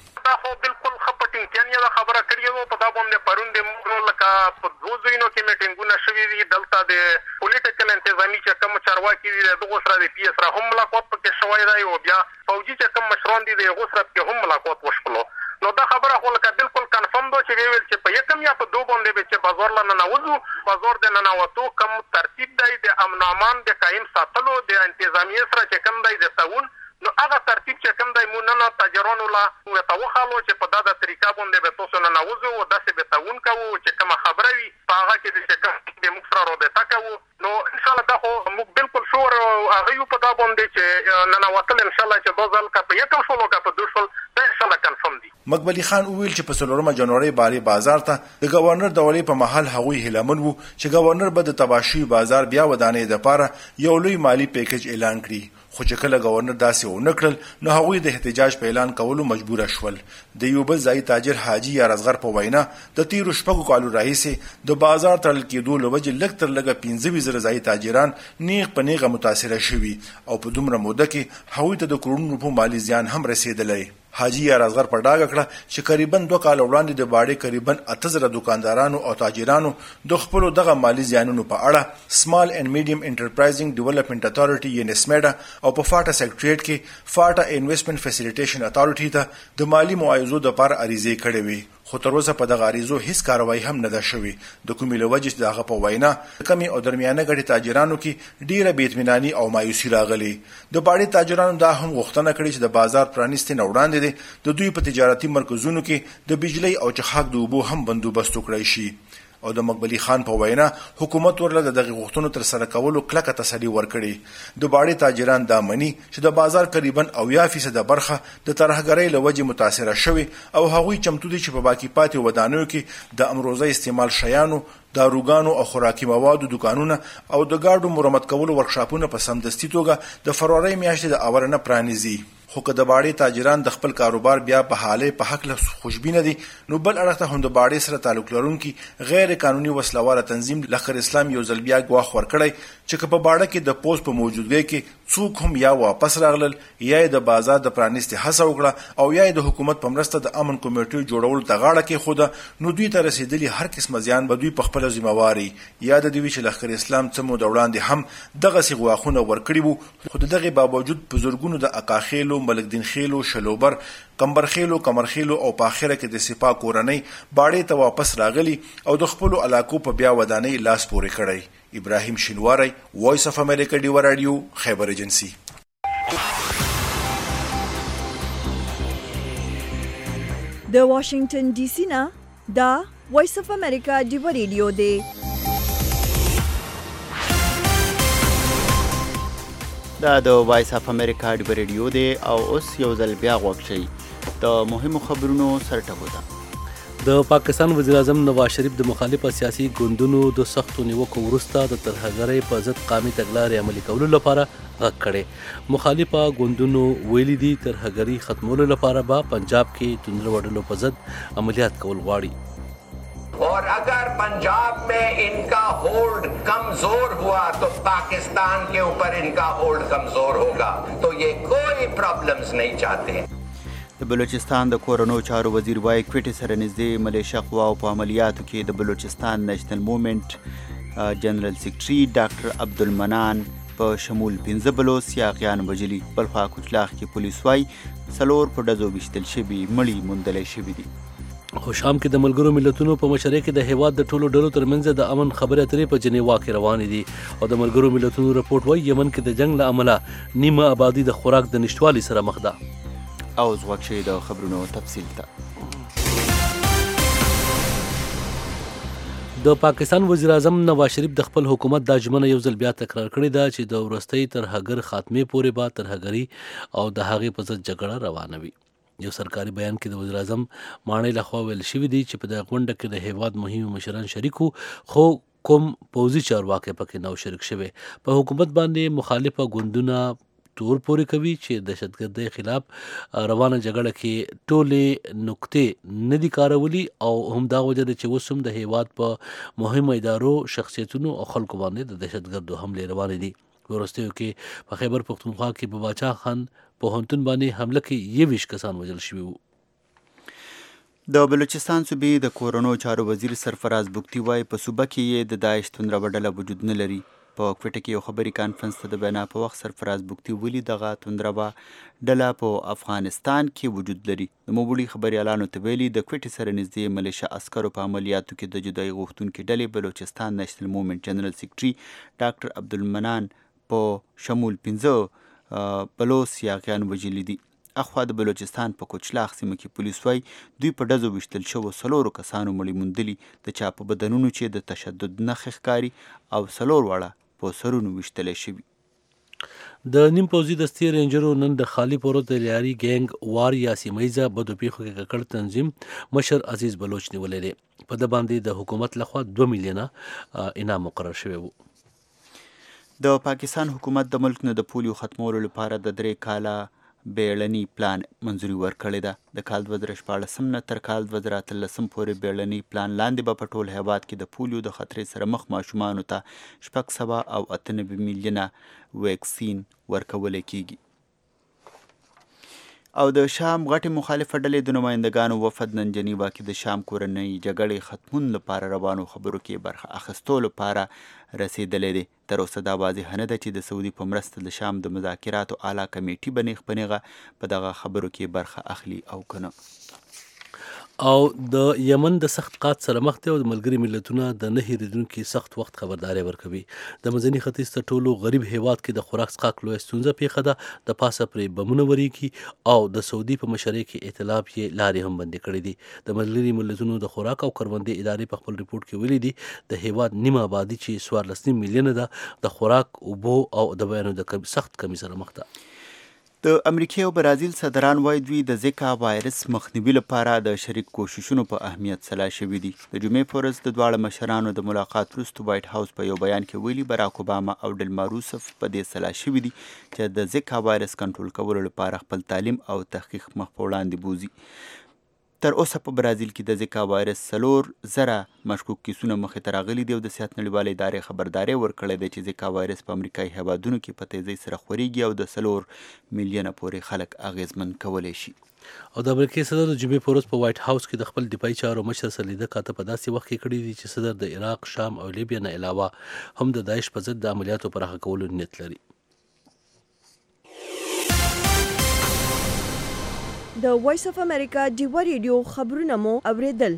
خبره کړې وو په دا باندې پرون د موږ لکه په دوه ځایونو کې میټینګونه شوي دي. دلته د پولیټیکل انتظامی چې کوم چارواکي دي دغه سره د پی اس را هم ملاقات پکې شوی دی او بیا فوجي چې کوم مشران دي دغه سره پکې هم ملاقات وشولو. نو دا خبره خو لکه بالکل کنفرم ده چې ویل چې په یکم یا په دوه باندې به چې بازار لا نه نوځو بازار د ننوتو کوم ترتیب دی د امن امان د قائم ساتلو د انتظامی سره چې کوم دی د تعاون نو هغه ترتیب چې کوم دی مونږ نه تاجرانو لا وتوخالو چې په دغه طریقه باندې به تاسو نه نوځو او داسې به تعاون کوو چې کوم خبره وي په هغه کې د شکل د موږ سره رابطه کوو. نو ان شاء الله دا خو موږ بالکل شور هغه یو په دا باندې چې ننوتل ان شاء الله چې دوه ځل کا په یکم شولو کا په دوه شول دا ان شاء الله کنفرم دي. مقبلي خان وویل چې په څلورمه جنوري باړې بازار ته د گورنر د ولې په محل هغوی هیلمن وو چې گورنر به د تباشي بازار بیا ودانې د پاره یو لوی مالی پیکج اعلان کړي. خو چې کله گورنر داسې ونه کړل نو هغوی د احتجاج په اعلان کولو مجبور شول. د یو بل ځایي تاجر حاجي یارزغر په وینا د تیرو شپږو کالو راهیسې د بازار تړل کېدو له وجې لږ تر لږه پنځه زره ځایي تاجران نیغ په نیغه متاثره شوي او په دومره موده کې هغوی ته د کروڑونو روپو مالي زیان هم رسېدلی. حاجي یارزغر په ډاګه کړه چې قریبا دوه کاله وړاندې د باړې قریبا اته زره دکاندارانو او تاجرانو د خپلو دغه مالي زیانونو په اړه سمال اینډ میډیم انټرپرایزینګ ډیولپمنټ اتھارټي یعنې سمیډا او په فاټا سیکریټریټ کې فاټا انویسټمنټ فیسیلیټیشن اتھارټي ته د مالي معایزو دپاره عریضې کړې وې. خو تر اوسه په دغه عریضو هیڅ کاروایی هم نه ده شوې. د کومې له وجې چې د هغه په وینا د کمې او درمیانه ګټې تاجرانو کې ډیره بې اطمیناني او مایوسي راغلې. د باړې تاجرانو دا هم غوښتنه کړې چې د بازار پرانیستې نه وړاندې د دوی په تجارتي مرکزونو کې د بجلی او چخاک د اوبو هم بندوبست وکړی شي. او د مقبلي خان په وینا حکومت ورله د دغه غوښتنو تر سره کولو کلکه تسلي ورکړي. د باړې تاجران دا مني چې د بازار قریبا اویا فیصده برخه د ترهګرۍ له وجې متاثره شوي او هغوی چمتو دي چې په باقي پاتې ودانیو کې د امروزه استعمال شیانو داروګانو او خوراکي موادو دکانونه او د ګاډو مرمت کولو ورکشاپونه په سمدستي توګه د فروری میاشتې د اول نه پرانیزي. خو که د باړې تاجران د خپل کاروبار بیا په حالې په حق له خوشبینه دي نو بل اړخ ته هم د باړې سره تعلق لرونکي غیر قانوني وسلواره تنظیم لښکر اسلام یو ځل بیا ګواښ ورکړی چې که په باړه کې د پوز په موجودګۍ کې څوک هم یا واپس راغلل یا د بازار د پرانیستي هڅه وکړه او یا د حکومت په مرسته د امن کمیټې جوړولو ته غاړه کېښوده، نو دوی ته رسېدلي هر قسمه زیان به دوی په خپله ذمهواري یاده دي وي چې لښکر اسلام څه موده وړاندې هم دغسې غواخونه ورکړي وو، خو د دغې باوجود په زرګونو د اقاخیلو، ملکدین خیلو، شلوبر، کمبرخیلو، کمرخیلو او په آخره کې د سپاه کورنۍ باړې ته واپس راغلي او د خپلو علاقو په بیا ودانۍ لاس پورې کړی. ابراهیم شینواری، وایس اف امریکا ډیوه راډیو، خیبر ایجنسی. د واشنگټن ډي سي نه دا وایس اف امریکا ډیوه ریډیو دی. دا د وایس اف امریکا ډیوه ریډیو دی او اوس یو ځل بیا غوږ شئ د مهمو خبرونو سرټکو ته. د پاکستان وزیر اعظم نواز شریف د مخالفه سیاسي ګوندونو د سختو نیوکو وروسته د ترهګرۍ په ضد قامي تګلارې عملي کولو لپاره غږ کړی. مخالفه ګوندونو ویلي دي ترهګرۍ ختمولو لپاره به پنجاب کې توندرو ډلو په ضد عملیات کول غواړي. और अगर पंजाब में इनका होल्ड कमजोर हुआ तो पाकिस्तान के ऊपर इनका होल्ड कमजोर होगा, तो ये कोई प्रॉब्लम्स नहीं चाहते. د بلوچستان د کورونو چارو وزیر وایي کوټې سره نږدې ملیشیا قواو په عملیاتو کې د بلوچستان نیشنل موومنټ جنرال سیکرټري ډاکټر عبدالمنان په شمول پنځه بلوڅ یاغیان وژلي. بلخوا کوچلاخ کې پولیس وایي څلور په ډزو ویشتل شوي مړي موندلی شوي دي. خو شام کې د ملګرو ملتونو په مشرۍ کې د هیواد د ټولو ډلو ترمنځ د امن خبرې اترې په جنیوا کې روانې دي او د ملګرو ملتونو رپورټ وایي یمن کې د جنگ له امله نیمه آبادي د خوراک د نشتوالي سره مخ ده. او غوږ شئ د خبرونو تفصیل ته. د پاکستان وزیر اعظم نواز شریف د خپل حکومت دا ژمنه یو ځل بیا تکرار کړې ده چې د وروستۍ ترهګر خاتمې پورې به ترهګري او د هغې په ضد جګړه روانه وي. یو سرکاري بیان کې د وزیر اعظم ماڼۍ لخوا ویل شوي دي چې په دغه غونډه کې د هیواد مهم مشران شریک وو، خو کوم پوځي چارواکي پکې نه شریک شوي. په حکومت باندې مخالفه ګوندونه تور پورې کوي چې د دهشتګردۍ خلاف روانه جګړه کې ټولې نقطې نه دي کارولي او هم دا وجه ده چې اوس هم د هیواد په مهمو ادارو، شخصیتونو او خلکو باندې د دهشتګردو حملې روانې دي. وروستیو کې په خیبر پختونخوا کې په باچا خان پوهنتون باندې حمله کې یویشت کسان وژل شوي وو. د بلوچستان صوبې د کورونو چارو وزیر سرفراز بگتي وایي په صوبه کې یې د داعش توندروه ډله وجود نه لري. په کوټه کې یو خبري کانفرنس ته د بینا په وخت سرفراز بگتي ویلي دغه توندروه ډله په افغانستان کې وجود لري. د موبوړي خبریالانو ته ویلي د کوټې سره نږدې ملیشیا عسکرو په عملیاتو کې د جدایي غوښتونکې ډلې بلوچستان نیشنل موومنټ جنرال سیکرټري ډاکټر عبدالمنان په شمول پنځه بلوڅ یاغیان وژلي دي. اخوا د بلوچستان په کوچلاخ سیمه کې پولیس وایي دوی په ډزو ویشتل شوو څلورو کسانو مړي موندلي. د چا په بدنونو چې د تشدد نښې ښکاري او څلور واړه په سرونو ویشتلی شوي. د نیم پوځي دستې رینجرو نن د خالي پورو د لیاري ګینګ وار یا سیمه بدو پیښو کې ککړ تنظیم مشر عزیز بلوچ نیولی دی. په ده باندې د حکومت لخوا دوه میلیونه انعام مقرر شوی و. د پاکستان حکومت د ملک نه د پولیو ختمولو لپاره د درې کاله بیړني پلان منظوري ورکړې ده. د کال دوه زره شپاړسم نه تر کال دوه زره اتلسم پورې بیړني پلان لاندې به په ټول هیواد کې د پولیو د خطرې سره مخ ماشومانو ته شپږ سوه او اته نوي میلیونه ویکسین ورکولی کیږي. او د شام غټې مخالفه ډلې د نمایندګانو وفد نن جنیوا کې د شام کورنۍ جګړې ختمون لپاره روانو خبرو کې برخه اخیستو لپاره رسېدلی دی. تر اوسه دا واضحه نه ده چې د سعودي په مرسته د شام د مذاکراتو اعلی کمیټې به نیغ په نیغه په دغه خبرو کې برخه اخلي او که نه. او د یمن د سخت قات سره مخ دی او د ملګري ملتونه د نه هېرېدونکي سخت وخت خبرداری ورکوي. د منځني ختیځ تر ټولو غریب هیواد کې د خوراک څښاک لویه ستونزه پیښه ده. د پاسه پرې بمونه ورېږي او د سعودي په مشرۍ کې ائتلاف یې لارې هم بندې کړې دي. د ملګري ملتونو د خوراک او کروندې ادارې په خپل رپورټ کې ویلي دي د هیواد نیمه آبادي چې څوارلس نیم میلیونه ده د خوراک، اوبو او د بیانو د سخت کمي سره مخ ده. د امریکې او برازیل صدران وایي دوی د زیکا وایرس مخنیوي لپاره د شریک کوششونو په اهمیت سلا شوي دي. د جمعې په ورځ د دواړه مشرانو د ملاقات وروسته وایټ هاوس په یو بیان کې ویلي براک اوباما او ډیلما روسف په دې سلا شوي دي چې د زیکا وایرس کنټرول کولو لپاره خپل تعلیم او تحقیق مخ په وړاندې بوځي. تر اوسه په برازیل کې د زیکا وایرس څلور زره مشکوک کیسونه مخې ته راغلي دي او د صحت نړیوالې ادارې خبرداری ورکړې ده چې زیکا وایرس په امریکایي هیوادونو کې په تیزۍ سره خورېږي او د څلور میلیونه پورې خلک اغېزمن کولی شي. او د امریکای صدر د جمعې په ورځ په وایټ هاوس کې د خپل دفاعي چارو مشر سره لیده کاته په داسې وخت کې کړي دي چې صدر د عراق، شام او لیبیا نه علاوه هم د داعش په ضد د عملیاتو پراخه کولو نیت لري. د وایس اف امریکا ډیوا ریډیو خبرونه مو اوریدل.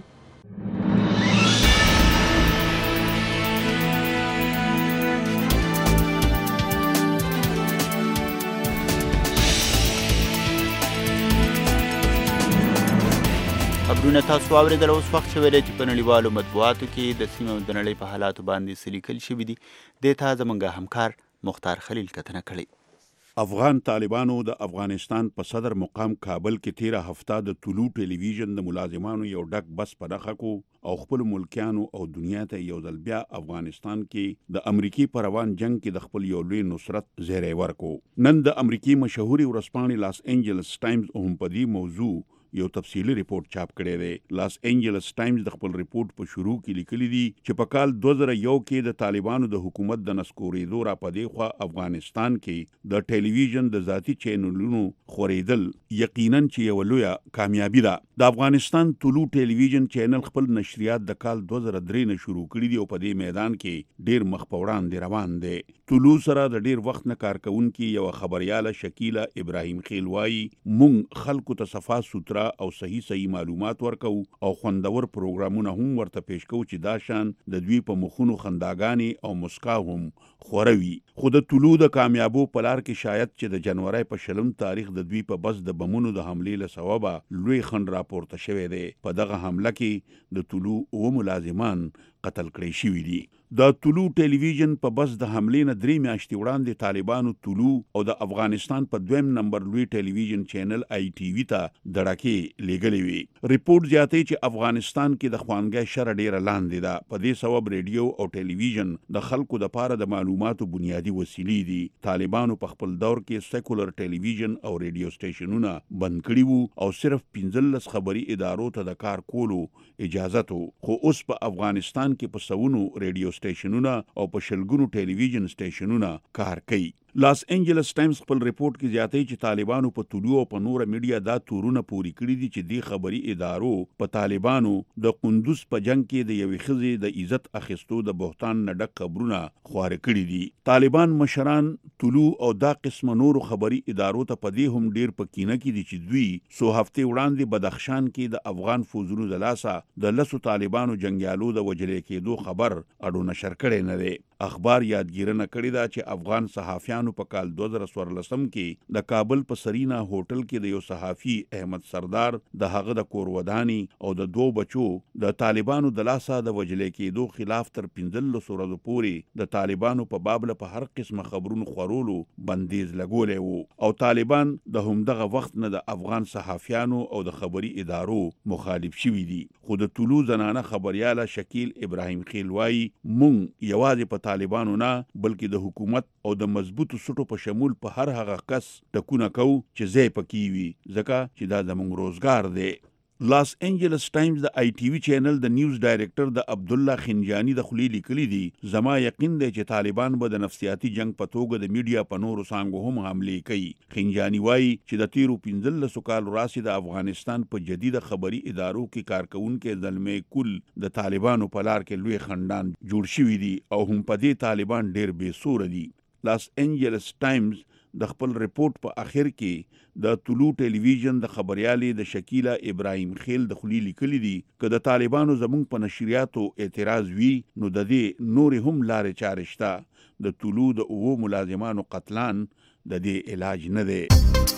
خبرونه تاسو اوریدل. اوس وخت شوی دی چې په نړیوالو مطبوعاتو کې د سیمې او د نړۍ په حالاتو باندې څه لیکل شوي دي. دې ته زموږ همکار مختار خلیل کتنه کړې. افغان طالبانو د افغانستان په صدر مقام کابل کې تیره هفته د طلوع ټلویزیون د ملازمانو یو ډک بس په نښه کو او خپل ملکیانو او دنیا ته یو ځل بیا افغانستان کې د امریکای په روان جنگ کې د خپل یو لوی نصرت زیری ورکو. نن د امریکای مشهوري ورځپاڼې لاس انجلس ټایمز هم په دې موضوع یو تفصیلی ریپورت چاپ کړی دی. لاس انجلس ټایمز د خپل ریپورت په شروع کې لیکلی دي چې په کال دوه زره یو کې د طالبانو د حکومت د نسکورېدو را په دې خوا افغانستان کې د ټلویزیون د ذاتي چینلونو خورېدل یقینا چې یو لویه کامیابي ده. د افغانستان طلوع ټلویزیون چینل خپل نشریات د کال دوه زره درې نه شروع کړي دي او په دې میدان کې ډیر مخ په وړاندې روان دی. طلوع سره د ډیر وخت نه کار کوونکي یو خبرياله شکیله ابراهیم خیل وایي مونږ خلکو ته صفا سوتره او صحیح صحیح معلومات ورکو او خوندور پروګرامونه هم ورته پیش کو چې دا شان د دوی په مخونو خنداګانې او مسکا هم خوروي. خو د طلوع د کامیابو په لار کې شاید چې د جنوري په شلم تاریخ د دوی په بس د بمونو د حملې له سببه لوی خند راپورته شوی دی. په دغه حمله کې د طلوع او ملازمان قتل کړی شوي دي. د طلوع ټلویزیون په بس د حملې نه درې میاشتې وړاندې طالبانو طلوع او د افغانستان په دویم نمبر لوی ټلویزیون چینل آی ټي وي ته دړکې لیږلې وي. ریپورت زیاتوي چې افغانستان کې د خوانګۍ شر ډیره لاندې ده. په دې سبب ریډیو او ټلویزیون د خلکو د پاره د معلوماتو بنیادی وسیلې دي. طالبانو په خپل دور کې سیکولر ټلویزیون او ریډیو سټیشنونه بند کړي وو او صرف پنځلس خبري ادارو ته د کار کولو اجازه تو. خو اوس په افغانستان کې په سونو ریډیو سټیشنونه او په شلګونو ټلویزیون سټیشنونه کار کوي. لاس انجلس ټایمز خپل ریپورت کې زیاتوي چې طالبانو په طلوع او په نور میډیا دا تورونه پوری کړی دي چې د خبري ادارو په طالبانو د قندوز په جنگ کې د یوې ښځې د عزت اخیستو د بهتان نه ډک خبرونه خواره کړي دي. طالبان مشران طلوع او دا قسم نور خبري ادارو ته په دې هم ډیر پکینه کې دي چې دوی سو هفته وړاندې بدخشان کې د افغان فوجونو د لاسه د لسو طالبانو جنگیالو د وجلې کېدو خبر اډو نشر کړي نه دی. اخبار یادګیرنه کړې ده چې افغان صحافیانو په کال دوه زره څوارلسم کې د کابل په سرینا هوټل کې د یو صحافي احمد سردار د هغه د کور ودانی او د دوه بچو د طالبانو د لاسه د وجلې کېدو خلاف تر پنځلس ورځې پورې د طالبانو په بابل په هر قسمه خبرونو خورولو بندیز لګولې وو او طالبان د همدغه وخت نه د افغان صحافیانو او د خبري ادارو مخالف شوي دي. خو د طلوع زنانه خبرياله شکیل ابراهیم خیل وایي مونږ یوازې په طالبانو نه بلکې د حکومت او د مضبوطو سټو په شمول په هر هغه کس ټکونه کو چې ځای پکې وي ځکه چې دا زموږ روزګار دی. لاس انجلس ټایمز د آی ټي وي چینل د نیوز ډایریکټر د عبد الله خنجانی د خلی لیکلي دي زما یقین دی چې طالبان به د نفسیاتي جنگ په توګه د میډیا په نورو څانګو هم حملې کوي. خنجانی وایي چې د تیرو پنځلسو کالو راځي د افغانستان په جدید خبري ادارو کې کارکونکو زلمې کل د طالبانو په لار کې لوی خندان جوړ شوي دي او هم په دې طالبان ډیر بے سوره دي. لاس انجلس ټایمز د خپل ریپورت په اخر کې د طلوع ټلویزیون د خبريالې د شکیله ابراهیم خیل د خلی لیکلي دي که د طالبانو زموږ په نشریاتو اعتراض وي نو د دې نور هم لارې چارې شته. د طلوع د اوو ملازمانو قتلان د دې علاج نه دی.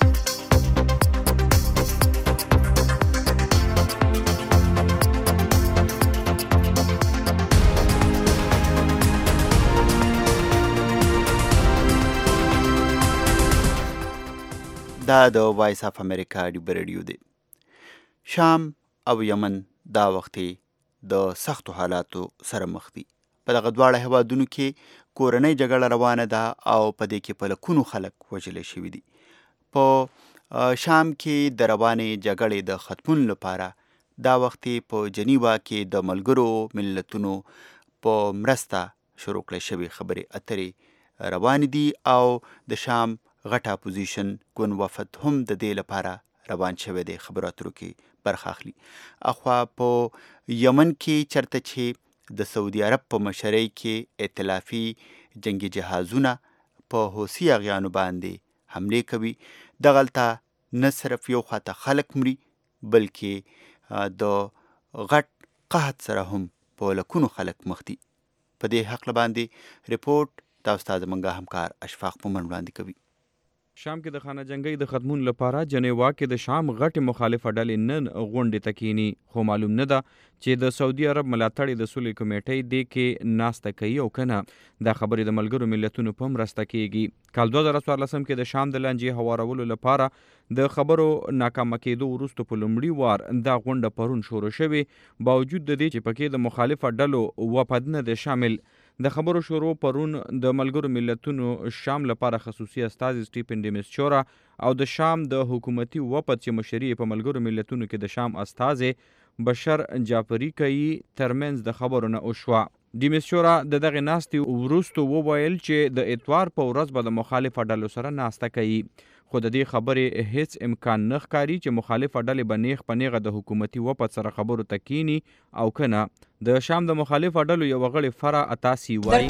دا د وایس اف امریکا ډیو ریډیو دی. شام او یمن دا وختې د سختو حالاتو سره مخ دي. په دغه دواړه هیوادونو کې کورنۍ جګړه روانه ده او په دې کې په لکونو خلک وژل شوي دي. په شام کې د روانې جګړې د ختمون لپاره دا وخت په جنیوا کې د ملګرو ملتونو په مرسته شروع کړې شوې خبرې اترې روان دي او د شام غټ اپوزیشن ګوند وفد هم د دې لپاره روان شوی دی خبرو اترو کې برخه اخلي. اخوا په یمن کې چرته چې د سعودي عرب په مشرۍ کې ائتلافي جنگي جهازونه په حوثي اغیانو باندې حملې کوي. دغلته نه صرف یو خواته خلک مري بلکې د غټ قحط سره هم په لکونو خلک مخ دي. په دې حق باندې رپورټ تاسو ته زموږ همکار اشفاق پومن وړاندې کوي. شام کې د خانه جنگي د ختمون لپاره جنیوا کې د شام غټ مخالفه ډلې نن غونډې ته کینی، خو معلوم نه ده چې د سعودي عرب ملاتړ د سولې کمیټې دې کې ناسته کوي او کنه. دا خبرې د ملګرو ملتونو په مرسته کیږي. کال دوه زره څوارلسم کې د شام د لانجې هوارولو لپاره د خبرو ناکامه کېدو وروسته په لومړي وار دا غونډه پرون شروع شوې، باوجود د دې چې پکې د مخالفه ډلو وفد نه دی شامل. د خبرو شروع پرون د ملګرو ملتونو شام لپاره خصوصي استازي سټیفن ډي مسچورا او د شام د حکومتي وفد چې مشري په ملګرو ملتونو کې د شام استازي بشر جعفري کوي ترمنځ د خبرو نه وشوه. ډي مسچورا د دغه ناستې وروسته وویل چې د اتوار په ورځ به د مخالفه ډلو سره ناسته کوي، خو د دې خبرې هیڅ امکان نه ښکاري چې مخالفه ډلې به نیغ په نیغه د حکومتي وفد سره خبرو ته کینی او کنه. د شام د مخالفه ډلو یو غړي فرا اتاسی وایي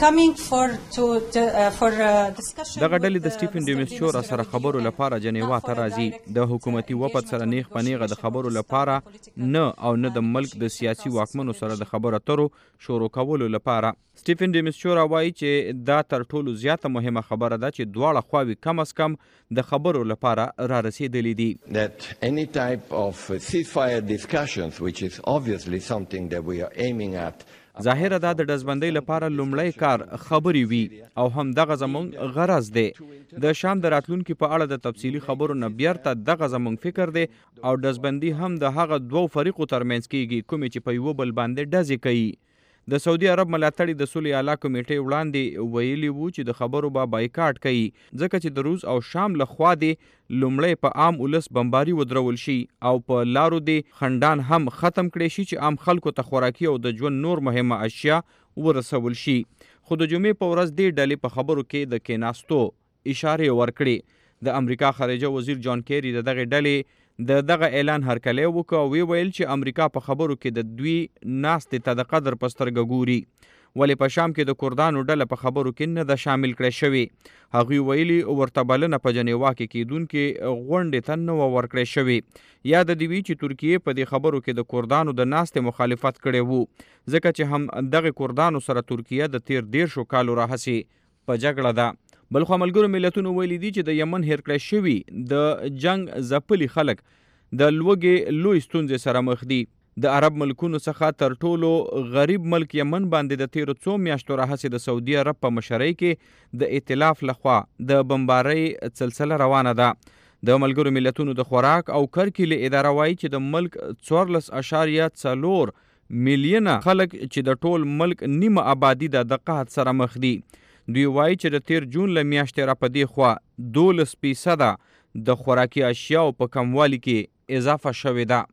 دغه ډلې د سټیفن ډي مسچورا سره خبرو لپاره جنیوا ته راځي، د حکومتي وفد سره نیغ په نیغه د خبرو لپاره نه او نه د ملک د سیاسي واکمنو سره د خبرو اترو شروع کولو لپاره. سټیفن ډي مسچورا وایي چې دا تر ټولو زیاته مهمه خبره ده چې دواړه خواوې کم از کم د خبرو لپاره را رسیدلې دي. That any type of ceasefire discussions, which is obviously something that we are aiming at, ظاهره دا د ډزبندۍ لپاره لومړی کار خبرې وي او هم دغه زموږ غرض دی. د شام د راتلونکي په اړه د تفصیلي خبرو نه بیرته دغه زموږ فکر دی او ډزبندي هم د هغه دوو فریقو ترمنځ کیږي کومې چې په یوه بل باندې ډزې کوي. د سعودي عرب ملاتړي د سولې اعلی کمیټې وړاندې ویلي وو چې د خبرو به بایکاټ کوي ځکه چې د روس او شام له خوا دی لومړی په عام ولس بمباري ودرول شي او په لارو دی خندان هم ختم کړي شي چې عام خلکو ته خوراکي او د ژوند نور مهمه اشیا ورسول شي. خو د جمعې په ورځ دې ډلې په خبرو کې د کېناستو اشارې ورکړي. د امریکا خارجه وزیر جان کیری د دغه ډلې د دغه اعلان هرکلی وکړ او وی ویل چې امریکا په خبرو کې د دوی ناستې ته د قدر په سترګه ګوري، ولې په شام کې د کردانو ډله په خبرو کې نه ده شامل کړی شوې. هغوی ویلي ورته بلنه په جنیوا کې کیدونکې غونډې ته نه وه ورکړی شوې. یاد دې وي چې ترکیې په دې خبرو کې د کردانو د ناستې مخالفت کړی وو ځکه چې هم دغه کردانو سره ترکیه د تیر دیرشو کالو راهیسې په جګړه ده. بلخوا ملګرو ملتونو ویلي دي چې د یمن هیر کړی شوي د جنگ ځپلي خلک د لوږې لوی ستونزې سره مخ دي. د عرب ملکونو څخه تر ټولو غریب ملک یمن باندې د تیرو څو میاشتو راهیسې د سعودي عرب په مشرۍ کې د ائتلاف لخوا د بمبارۍ سلسله روانه ده. د ملګرو ملتونو د خوراک او کرکیلې اداره وایي چې د ملک څوارلس اشاریه څلور میلیونه خلک چې د ټول ملک نیمه آبادي ده د قحط سره مخ دي. دوی وایي چې د تیر جون له میاشتې را په دې خوا دولس فیصده د خوراکي اشیاو په کموالي کې اضافه شوې ده.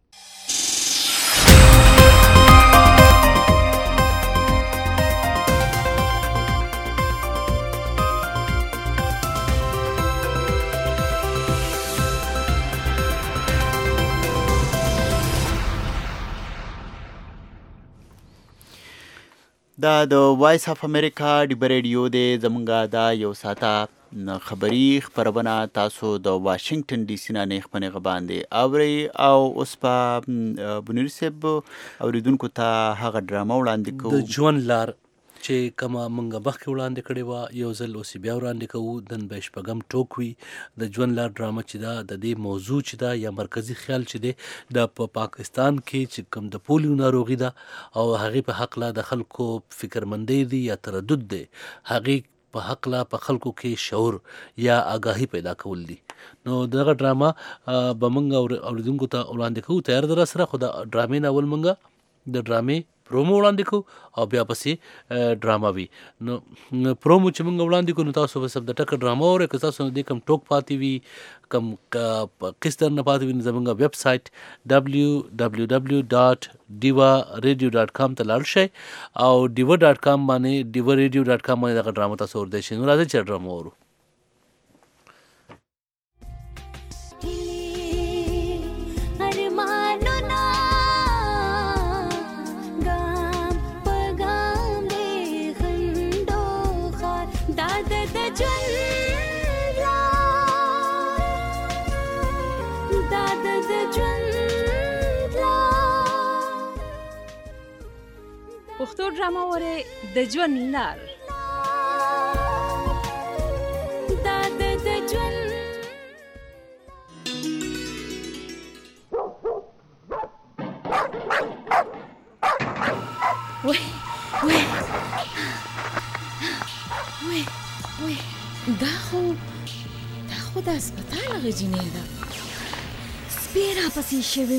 دا د وایس اف امریکا ډیبه ریډیو دی. زمونږ دا یو ساعته خبري خپرونه تاسو د واشنگټن ډي سي نه نیغ په نیغه باندې اورئ او اوس په بنیر صاحب اوریدونکو ته هغه ډرامه وړاندې کوو د ژوند لار چې کومه موږ مخکې وړاندې کړې وه یو ځل اوس بیا وړاندې کوو. نن به شپږم ټوک وي د ژوند لار ډرامه چې ده د دې موضوع چې ده یا مرکزي خیال چې دی د په پاکستان کې چې کوم د پولیو ناروغي ده او هغې په حقله د خلکو فکرمندۍ دي یا تردد دی هغې په حقله په خلکو کې شعور یا آګاهي پیدا کول دي. نو دغه ډرامه به موږ اوریدونکو ته وړاندې کوو. تیار ده راسره خو د ډرامې نه اول موږ د ډرامې پرومو وړاندې کوو او بیا پسې ډراما وي. نو پرومو چې موږ وړاندې کوو نو تاسو به سب د ټکر ډراما واورئ. که تاسو د کوم ټوک پاتې وي کم قسط نه پاتې وي نو زموږ ویب سایټ ډبلیو ډبلیو ډبلیو ډاټ ډیوا ریډیو ډاټ کام ته لاړ شئ او ډیوا ډاټ کام باندې ډیوا ریډیو ډاټ کام باندې دغه ډراما تاسو اوردی شئ. نو راځئ چې ډراما وورو. پښتو ډراما وره د ژوند لار دا د ژوند وای وای وای وای دا خو دا خو د هسپتال هغه جینۍ ده. سپی راپسې شوی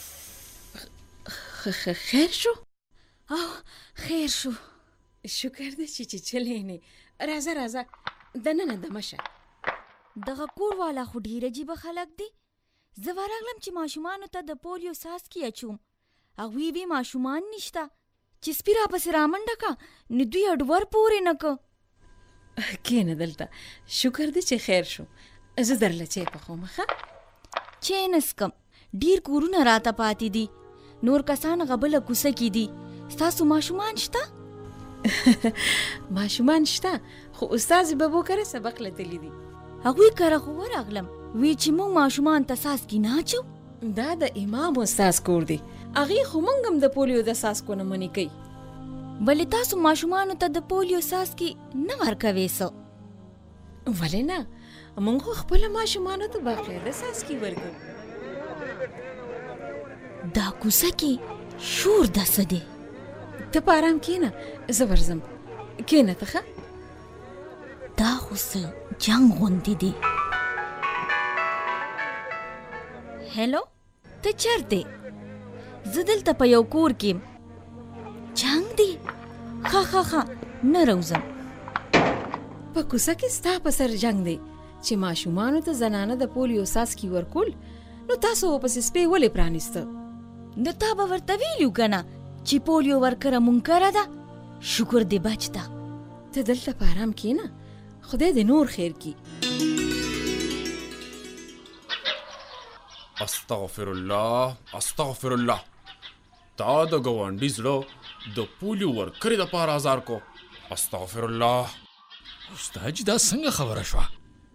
خیر شو؟ او خیر شو. شکر دی چې چې چلې نه. راځه راځه دننه دمه شه. دغه کور والا خو ډېر عجیبه خلک دي. زه ورغلم چې ماشومانو ته د پولیو څاڅکي اچوم. هغوی وی ماشومان نشته. چې سپي راپسې رامنډه که نو دوی اډور پورې نه که. کښېنه دلته. شکر دی چې خیر شو. زه درله چای پخوم. ښه چای نه څکم. ډېر کورونه راته پاتې دي. نور کسان غبله کوڅه کې دي. ستاسو ماشومان شته؟ ماشومان شته خو استاد بابو کره سبق لتلی دي. هغوی کره خو ورغلم وی چې موږ ماشومان ته څاڅکي نه اچو. دا د امام استاد کور دی. هغې خو موږ هم د پولیو د څاڅکو نه منې کوي. ولې تاسو ماشومانو ته د پولیو څاڅکي نه ورکوئ څه؟ ولې نه، موږ خو خپله ماشومانو ته باقاعده څاڅکي ورکوو. دا کوڅه کې شور ده څه دی؟ ته په ارام کښېنه، زه ورځم. کښېنه ته ښه. دا خو څه جنګ غوندې دی. هلو، ته چېرته؟ زه دلته په یو کور کې. جنګ دی؟ ښه ښه ښه نه راوځم. په کوڅه کې ستا په سر جنګ دی چې ماشومانو ته زنانه د پولیو څاڅکي ورکول، نو تاسو ورپسې سپی ولې پرانیسته؟ نو تا به ورته ویلو که نه چې پولیو ورکره منکره ده. شکر دې بچ ده. ته دلته په ارام کښېنه، خدای دې نور خیر کړي. استغفر الله استغفر الله. تا د ګاونډي زړه د پولیو ورکرې دپاره ازار کو. استغفر الله. استاد جي دا څنګه خبره شوه؟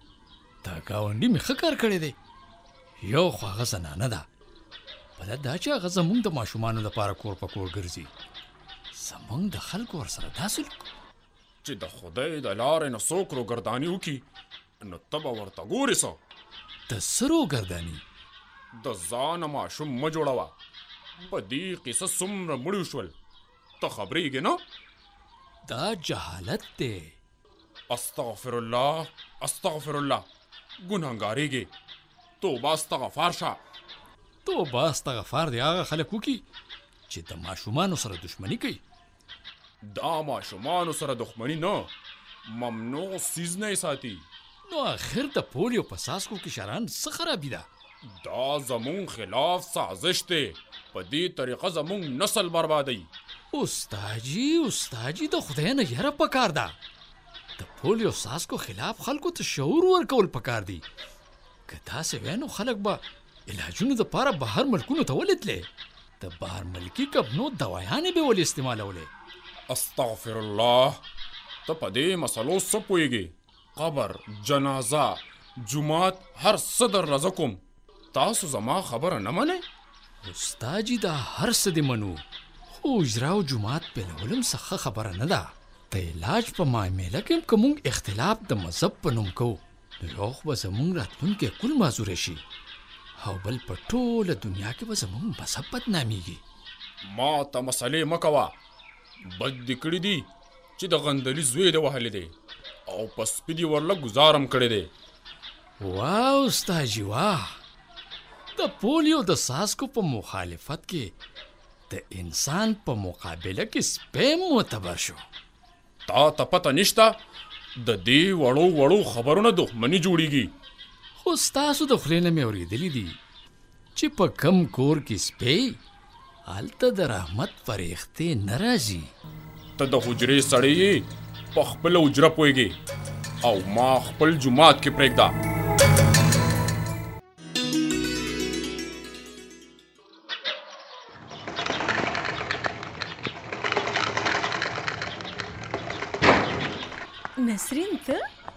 دا ګاونډي مې ښه کار کړی دی. یو خو هغه زنانه ده، بله دا چې هغه زموږ د ماشومانو لپاره کور په کور ګرځي. زموږ د خلکو ورسره داسې چې د خدای د لارې نه څوک روګرداني وکړي نو ته به ورته ګورې څه؟ د څه روګرداني؟ د ځانه ماشوم مه جوړوه. په دې قصه څومره مړي شول ته خبرېږې نه؟ دا جهالت دی. استغفر الله استغفر الله. ګناهګارېږې. توبه استغفار شه. توبه استغفار دی هغه خلک وکړي چې د ماشومانو سره دښمني کوي. دا ماشومانو سره دښمني نه، ممنوع څیز نه یې ساتي. نو آخر د پولیو په څاڅکو کې شران څه خرابي ده؟ دا زمون خلاف سازش دی. په دې طریقه زمون نسل بربادوي. استاجي استاجي د خدای نه یره پکار ده. د پولیو څاڅکو خلاف خلکو ته شعور ورکول پکار دي. که داسې وای نو خلک به علاجونو دپاره بهر ملکونو ته ولتلی. د بهر ملکي کمپنو دوايانې به ولې استعمالولې. استغفر الله. ته په دې مسلو څه پوهېږې؟ قبر، جنازه، جومات، هر څه در رضا کوم. تاسو زما خبره نه منئ؟ استاجي دا هر څه دې منو، خو اجرا او جومات پیلول هم څه خبره نه ده. د علاج په معامله کې هم که موږ اختلاف د مذهب په نوم کوو نو یو خو به زموږ راتلونکی کل معذوره شي او بل په ټوله دنیا کې به زموږ مذهب بدنامیږي. ما ته مسلې مه کوه. بد دې کړي دي چې د غندلي زوی دې وهلی دی او په سپي دې ورله ګزار هم کړی دی. واه استاجي واه. د پولیو د څاڅکو په مخالفت کې د انسان په مقابله کې سپی معتبر شو. تا ته پته نشته د دې وړو وړو خبرونه دښمني جوړیږي. خو ستاسو د خولې نه مې اورېدلي دي چې په کم کور کې سپی هلته د رحمت فرښتې نه راځي. ته د حجرې سړی یې، په خپله حجره پوهېږې او ما خپل جومات کې پرېږده. نسرین ته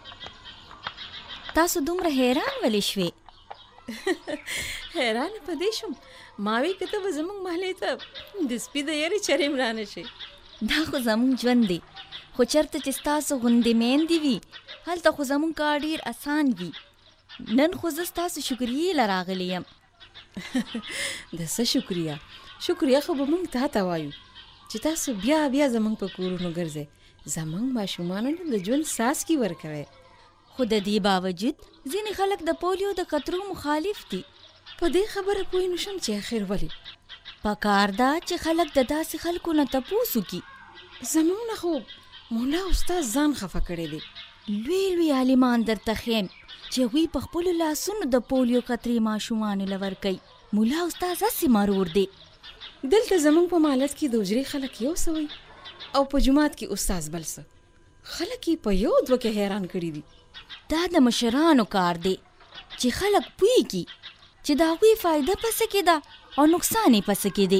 تاسو دومره حیران ولې شوې؟ حیران په دې شم ما وی کته به زموږ محلې ته د سپي د یاري چرېم رانه شي. دا خو زموږ ژوند دی، خو چېرته چې ستاسو غوندې میندې وي هلته خو زموږ کار ډېر اسان وي. نن خو زه ستاسو شکریې له راغلی یم. د څه شکریه؟ شکریه خو به موږ تا ته وایو چې تاسو بیا بیا زموږ په کورونو ګرځئ، زموږ ماشومانو ته د ژوند څاڅکي ورکوئ. خو د دې باوجود ځینې خلک د پولیو د خطرو مخالف دي. په دې خبره پوه نشم چې آخر ولې؟ پکار ده چې خلک د داسې خلکو نه تپوس وکړي. زموږ نه خو مولا استاد ځان خفه کړی دی. لوی لوی عالمان درته ښیم چې هغوی په خپلو لاسونو د پولیو خطرې ماشومانو له ورکوي. مولا استاد هسې مرور دی. دلته زموږ په مالت کې د حجرې خلک یو څه وایي او په جومات کې استاذ بل څه. خلک یې په یو دوه کې حیران کړي دي. دا د مشرانو کار دی چې خلک پوهیږي چې د هغوی فایده پسې کې ده او نقصان یې پسې کې دی.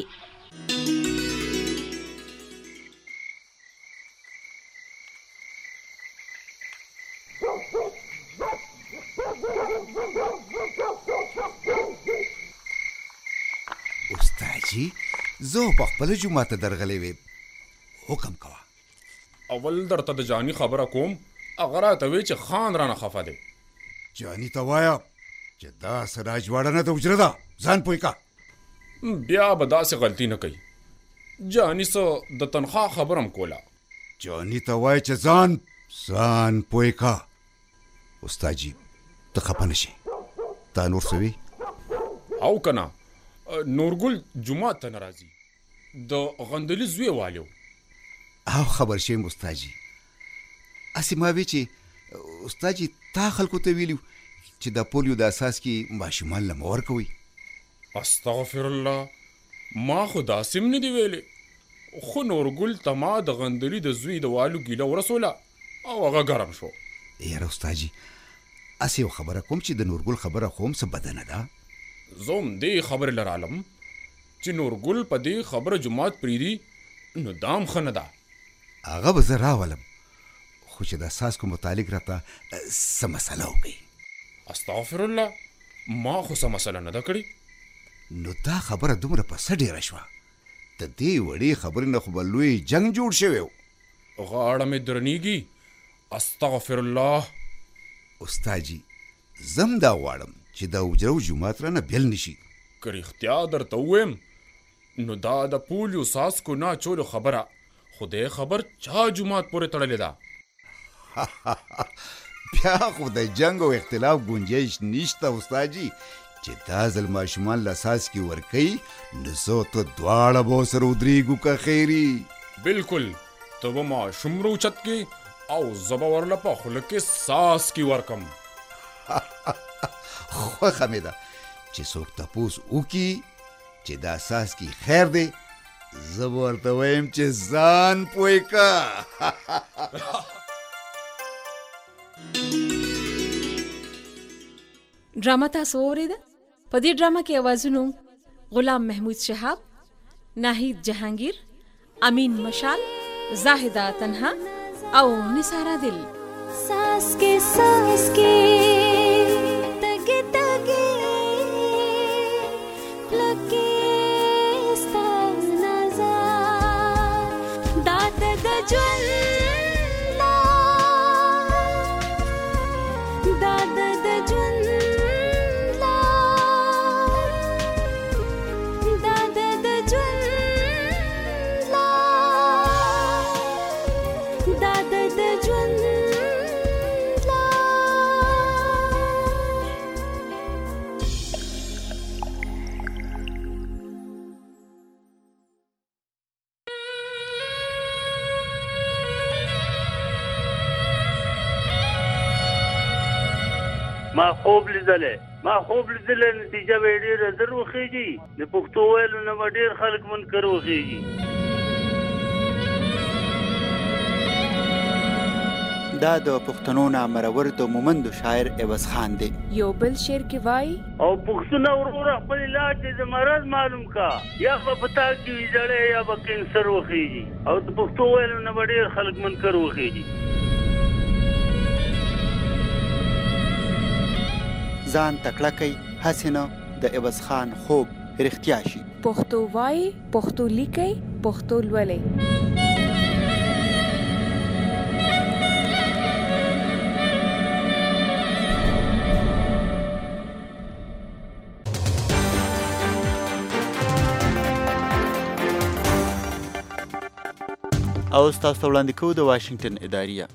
استاجي زه په خپل جومات ته درغلی ویم، حکم کوه. اول درته د جاني خبره کوم، هغه راته وی چې خان رانه خفه دی. جاني ته وایه چې دا سراج واړه نه د حجره ده، ځان پوه که. بیا به داسې غلطي نه کوي. جاني څه د تنخوا خبره هم کوله. جاني ته وایه چې ځان ځان پوه که. استاجي ته خفه نه شي، تا نور څه وي؟ او که نه نورګل جومات ته نه راځي، د غندلي زوی والو. او خبر شیم استاجي. اسې ما وی چې استاجي تا خلکو ته ویلو چې د پولیو د اساس کې ماشومان له مه ورکوئ. استغفر الله، ما خو داسې هم نه دي ویلې. خو نورګل ته ما د غندلي د زوی د والو ګیله ورسوله او هغه ګرم شو. یاره استاجي اسې یو خبره کوم چې د نورګل خبره خو هم څه بده نه ده. زه هم دې خبرې لرالم چې نورګل په دې خبره جومات پرېږدي نو دا هم ښه نه ده. هغه به زه راولم، خو چې د اساسکو متعلق راته څه مسله وکړي. استغفر الله، ما خو څه مسله نه ده کړې. نو دا خبره دومره په څه ډېره شوه؟ د دې وړې خبرې نه خو به لوی جنګ جوړ شوی و. غاړه مې درنیږي. استغفر الله. استاجي زم دا غواړم چې د حجره او جومات رانه بیل نشي. که رښتیا درته ووایم نو دا د پولیو څاڅکو نه اچولو خبره خدای خبر چا جومات پورې تړلې ده. بیا خو د جنګ او اختلاف گنجایش نشته استاجي چې دا ځل ماشومان له اساس کې ورکوي نو زه ته دواړه به ورسره ودرېږو که خیري. بلکل، ته به ماشوم راوچت کې او زه به ورله په خوله کې څاڅکي ورکم. خوښه مې ده چې څوک تپوس وکړي چې دا څاڅکي خیر دی، زه به ورته وایم چې ځان پوه که. ډرامه تاسو واورېده؟ په دې ډرامه کې اوازونو غلام محمود شهاب، ناهید جهانگیر، امین مشال، زاهده تنها او نثار دل. ساس کے ساس کے تگے تگے لکے ستا نظر داد د ژوند داد د ژوند داد د ژوند داد د ژوند ما خوب لیدلې ما خوب لیدلې نتیجه به ډېره زر وخیږي د پښتو ویلو نه به ډېر خلک منکر وخیږي. دا د پښتنو نامرور د مومندو شاعر عوض خان دی. یو بل شعر کې وایي او پښتون وروره خپل علاج د مرض معلوم کا یا په پتا کې ویځړې یا به کینسر وخیږي او د پښتو ویلو نه به ډېر خلک منکر وخیږي. ځان تکړه کوي هسې نه د عوض خان خوب رښتیا شي. پښتو وایي پښتو لیکي پښتو لولئ. او ستاسو وړاندې کوو د واشنگټن اداریه.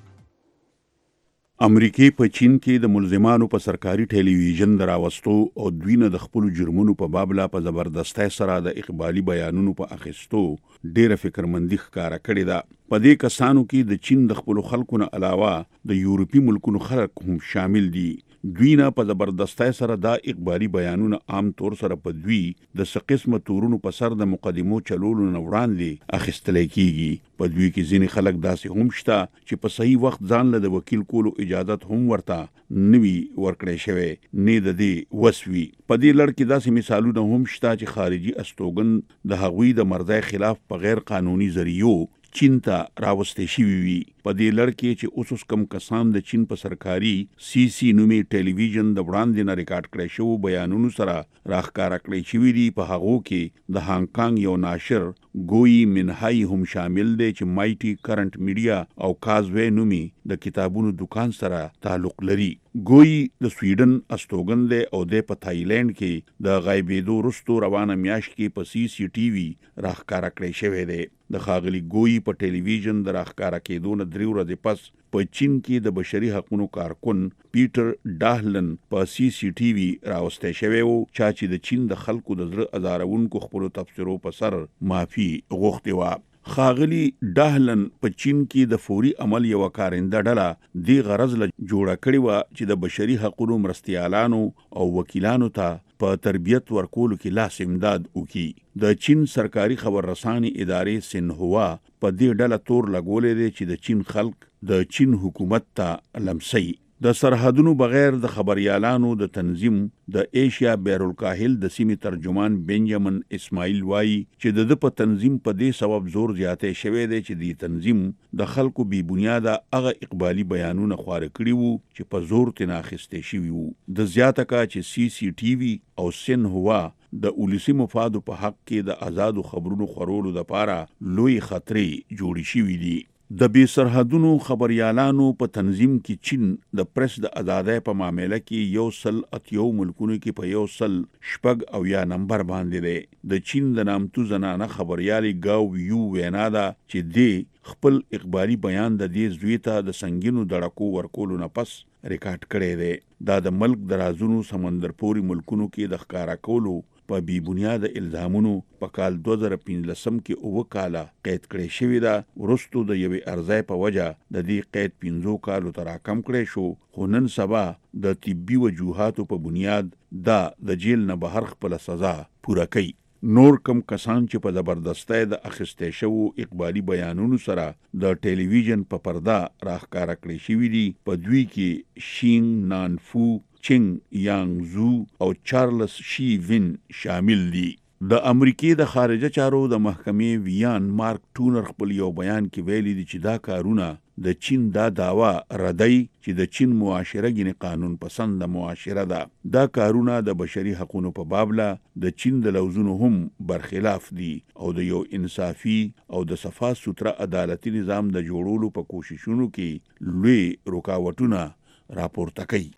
امریکای په چین کې د ملزمانو په سرکاري ټلویزیون د راوستو او دوی نه د خپل جرمونو په بابلا په زبردستۍ سره د اقبالي بیانونو په اخیستو ډیره فکرمندي ښکاره کړې ده. په دې کسانو کې د چین د خپل خلکو نه علاوه د یورپی ملکونو خلک هم شامل دي. دوی نه په زبردستۍ سره دا اقبالي بیانونه عام طور سره په دوی د څه قسمه تورونو په سر د مقدمو چلولو نه وړاندې اخیستلی کیږي. په دوی کې ځینې خلک داسې هم شته چې په صحیح وخت ځان له د وکیل کولو اجازت هم ورته نوي ورکړی شوی نه د دې وس وي. په دې لړ کې داسې مثالونه هم شته چې خارجي استوګن د هغوی د مرضی خلاف په غیر قانوني ذریعو چین ته راوستې شوي وي. په دې لړ کې چې اوس کم کسان د چین په سرکاري سی سی نومې ټلویزیون د وړاندې نه ریکارډ کړی شوو بیانونو سره راښکاره کړی شوي دي. په هغو کې د هانګ کانګ یو ناشر ګوی منهای هم شامل دی چې مایټي کرنٹ میډیا او کازوی نومې د کتابونو دکان سره تعلق لري. ګوی د سویډن استوګن دی او د په تایلند کې د غایبېدو وروسته روانه میاشت کې په سی سی ټي وي راښکاره کړی شوی دی. د ښاغلي ګوی په ټلویزیون د راښکاره کېدو نه درې ورځې پس په چین کې د بشري حقوقو کارکن پیټر ډاهلن په سی سی ټي وي راوستی شوی و چا چې د چین د خلکو د زړه ازارونکو خپلو تبصرو په سر معافي غوښتې وه. خاغلی ډاهلن په چین کې د فوري عمل یو کارنده ډله دی غرض له جوړه کړې وه چې د بشري حقوقو مرستیالانو او وکیلانو ته په تربیت ورکولو کې لاس امداد وکړي. د چین سرکاري خبررساني ادارې سنهوا په دې ډله تور لګولې دی چې د چین خلک د چین حکومت ته لمسي. د سرحدونو بغیر د خبريالانو د تنظیم د ایشیا بیرالکاهل د سیمې ترجمان بنجامین اسماعیل وایي چې د په تنظیم په دې سبب زور زیاتې شوی دی چې د تنظیم د خلکو بی بنیاده هغه اقبالي بیانونه خواره کړي وو چې په زور تنه اخیستې شوي وو. د زیاته کا چې سی سی ټي وي او سنهوا د ولسی مفادو په حق کې د آزادو خبرونو خورولو لپاره لوی خطرې جوړې شوي دي. د بې سرحدونو خبريالانو په تنظیم کې چین د پریس د ازادۍ په معاملې کې یو سل اتیو ملکونو کې په یو سل شپږ او یا نمبر باندې دی. د چین د نامتو زنانه خبريالي گاو یو وینا ده چې دی خپل اقبالي بیان د دې زوی ته د سنگینو دړکو ورکولو نه پس ریکارډ کړی دی. دا د ملک د رازونو سمندر پوري ملکونو کې د ښکارا کولو په بی بنیاد الزامونو په کال دوه زره پنځلسم کې اوه کاله قید کړی شوی ده. وروستو د یوې ارزای په وجه د دې قید پنځو کالو ته راکم کړی شو، خو نن سبا د طبي وجوهاتو په بنیاد دا د جیل نه بهر خپله سزا پوره کوي. نور کم کسان چې په زبردستۍ د اخیستی شوو اقبالي بیانونو سره د ټلویزیون په پرده راښکاره کړی شوي دي په دوی کې شینګ نانفو، چنګ یانګ زو او چارلز شي وین شامل دي. د امریکای د خارجه چارو د محکمې ویان مارک ټونر خپل یو بیان کې ویلي دي چې دا کارونه د چین دا داوا ردی چې د چین معاشره ګینه قانون پسند معاشره ده. دا کارونه د بشري حقوقو په بابله د چین د لوزونو هم برخلاف دي او د یو انصافي او د صفا سوتره عدالتي نظام د جوړولو په کوششونو کې لوی رکاوټونه راپورته کوي.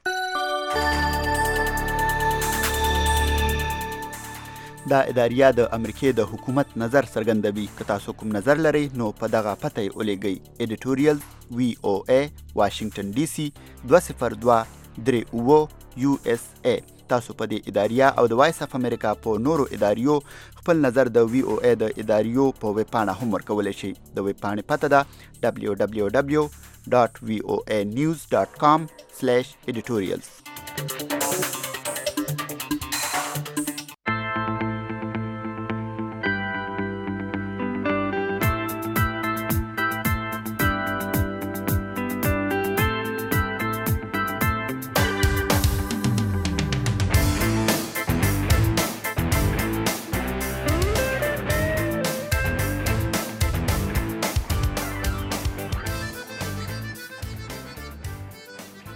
دا اداریه د امریکای د حکومت نظر څرګندوي. که تاسو کوم نظر لرئ نو په دغه پته یې ولیږئ. ایډیټوریال وی او ای واشنگټن ډي سي دوه صفر دوه درې اوه یو اس ای. تاسو په دې اداریه او د وایس اف امریکا په نورو اداریو خپل نظر د وی او ای د اداریو په ویب پاڼه هم ورکولی شئ. د ویب پاڼې پته ده دبلیو دبلیو دبلیو ډاټ وی او ای نیوز ډاټ کام سلیش ایډیټوریالز. کې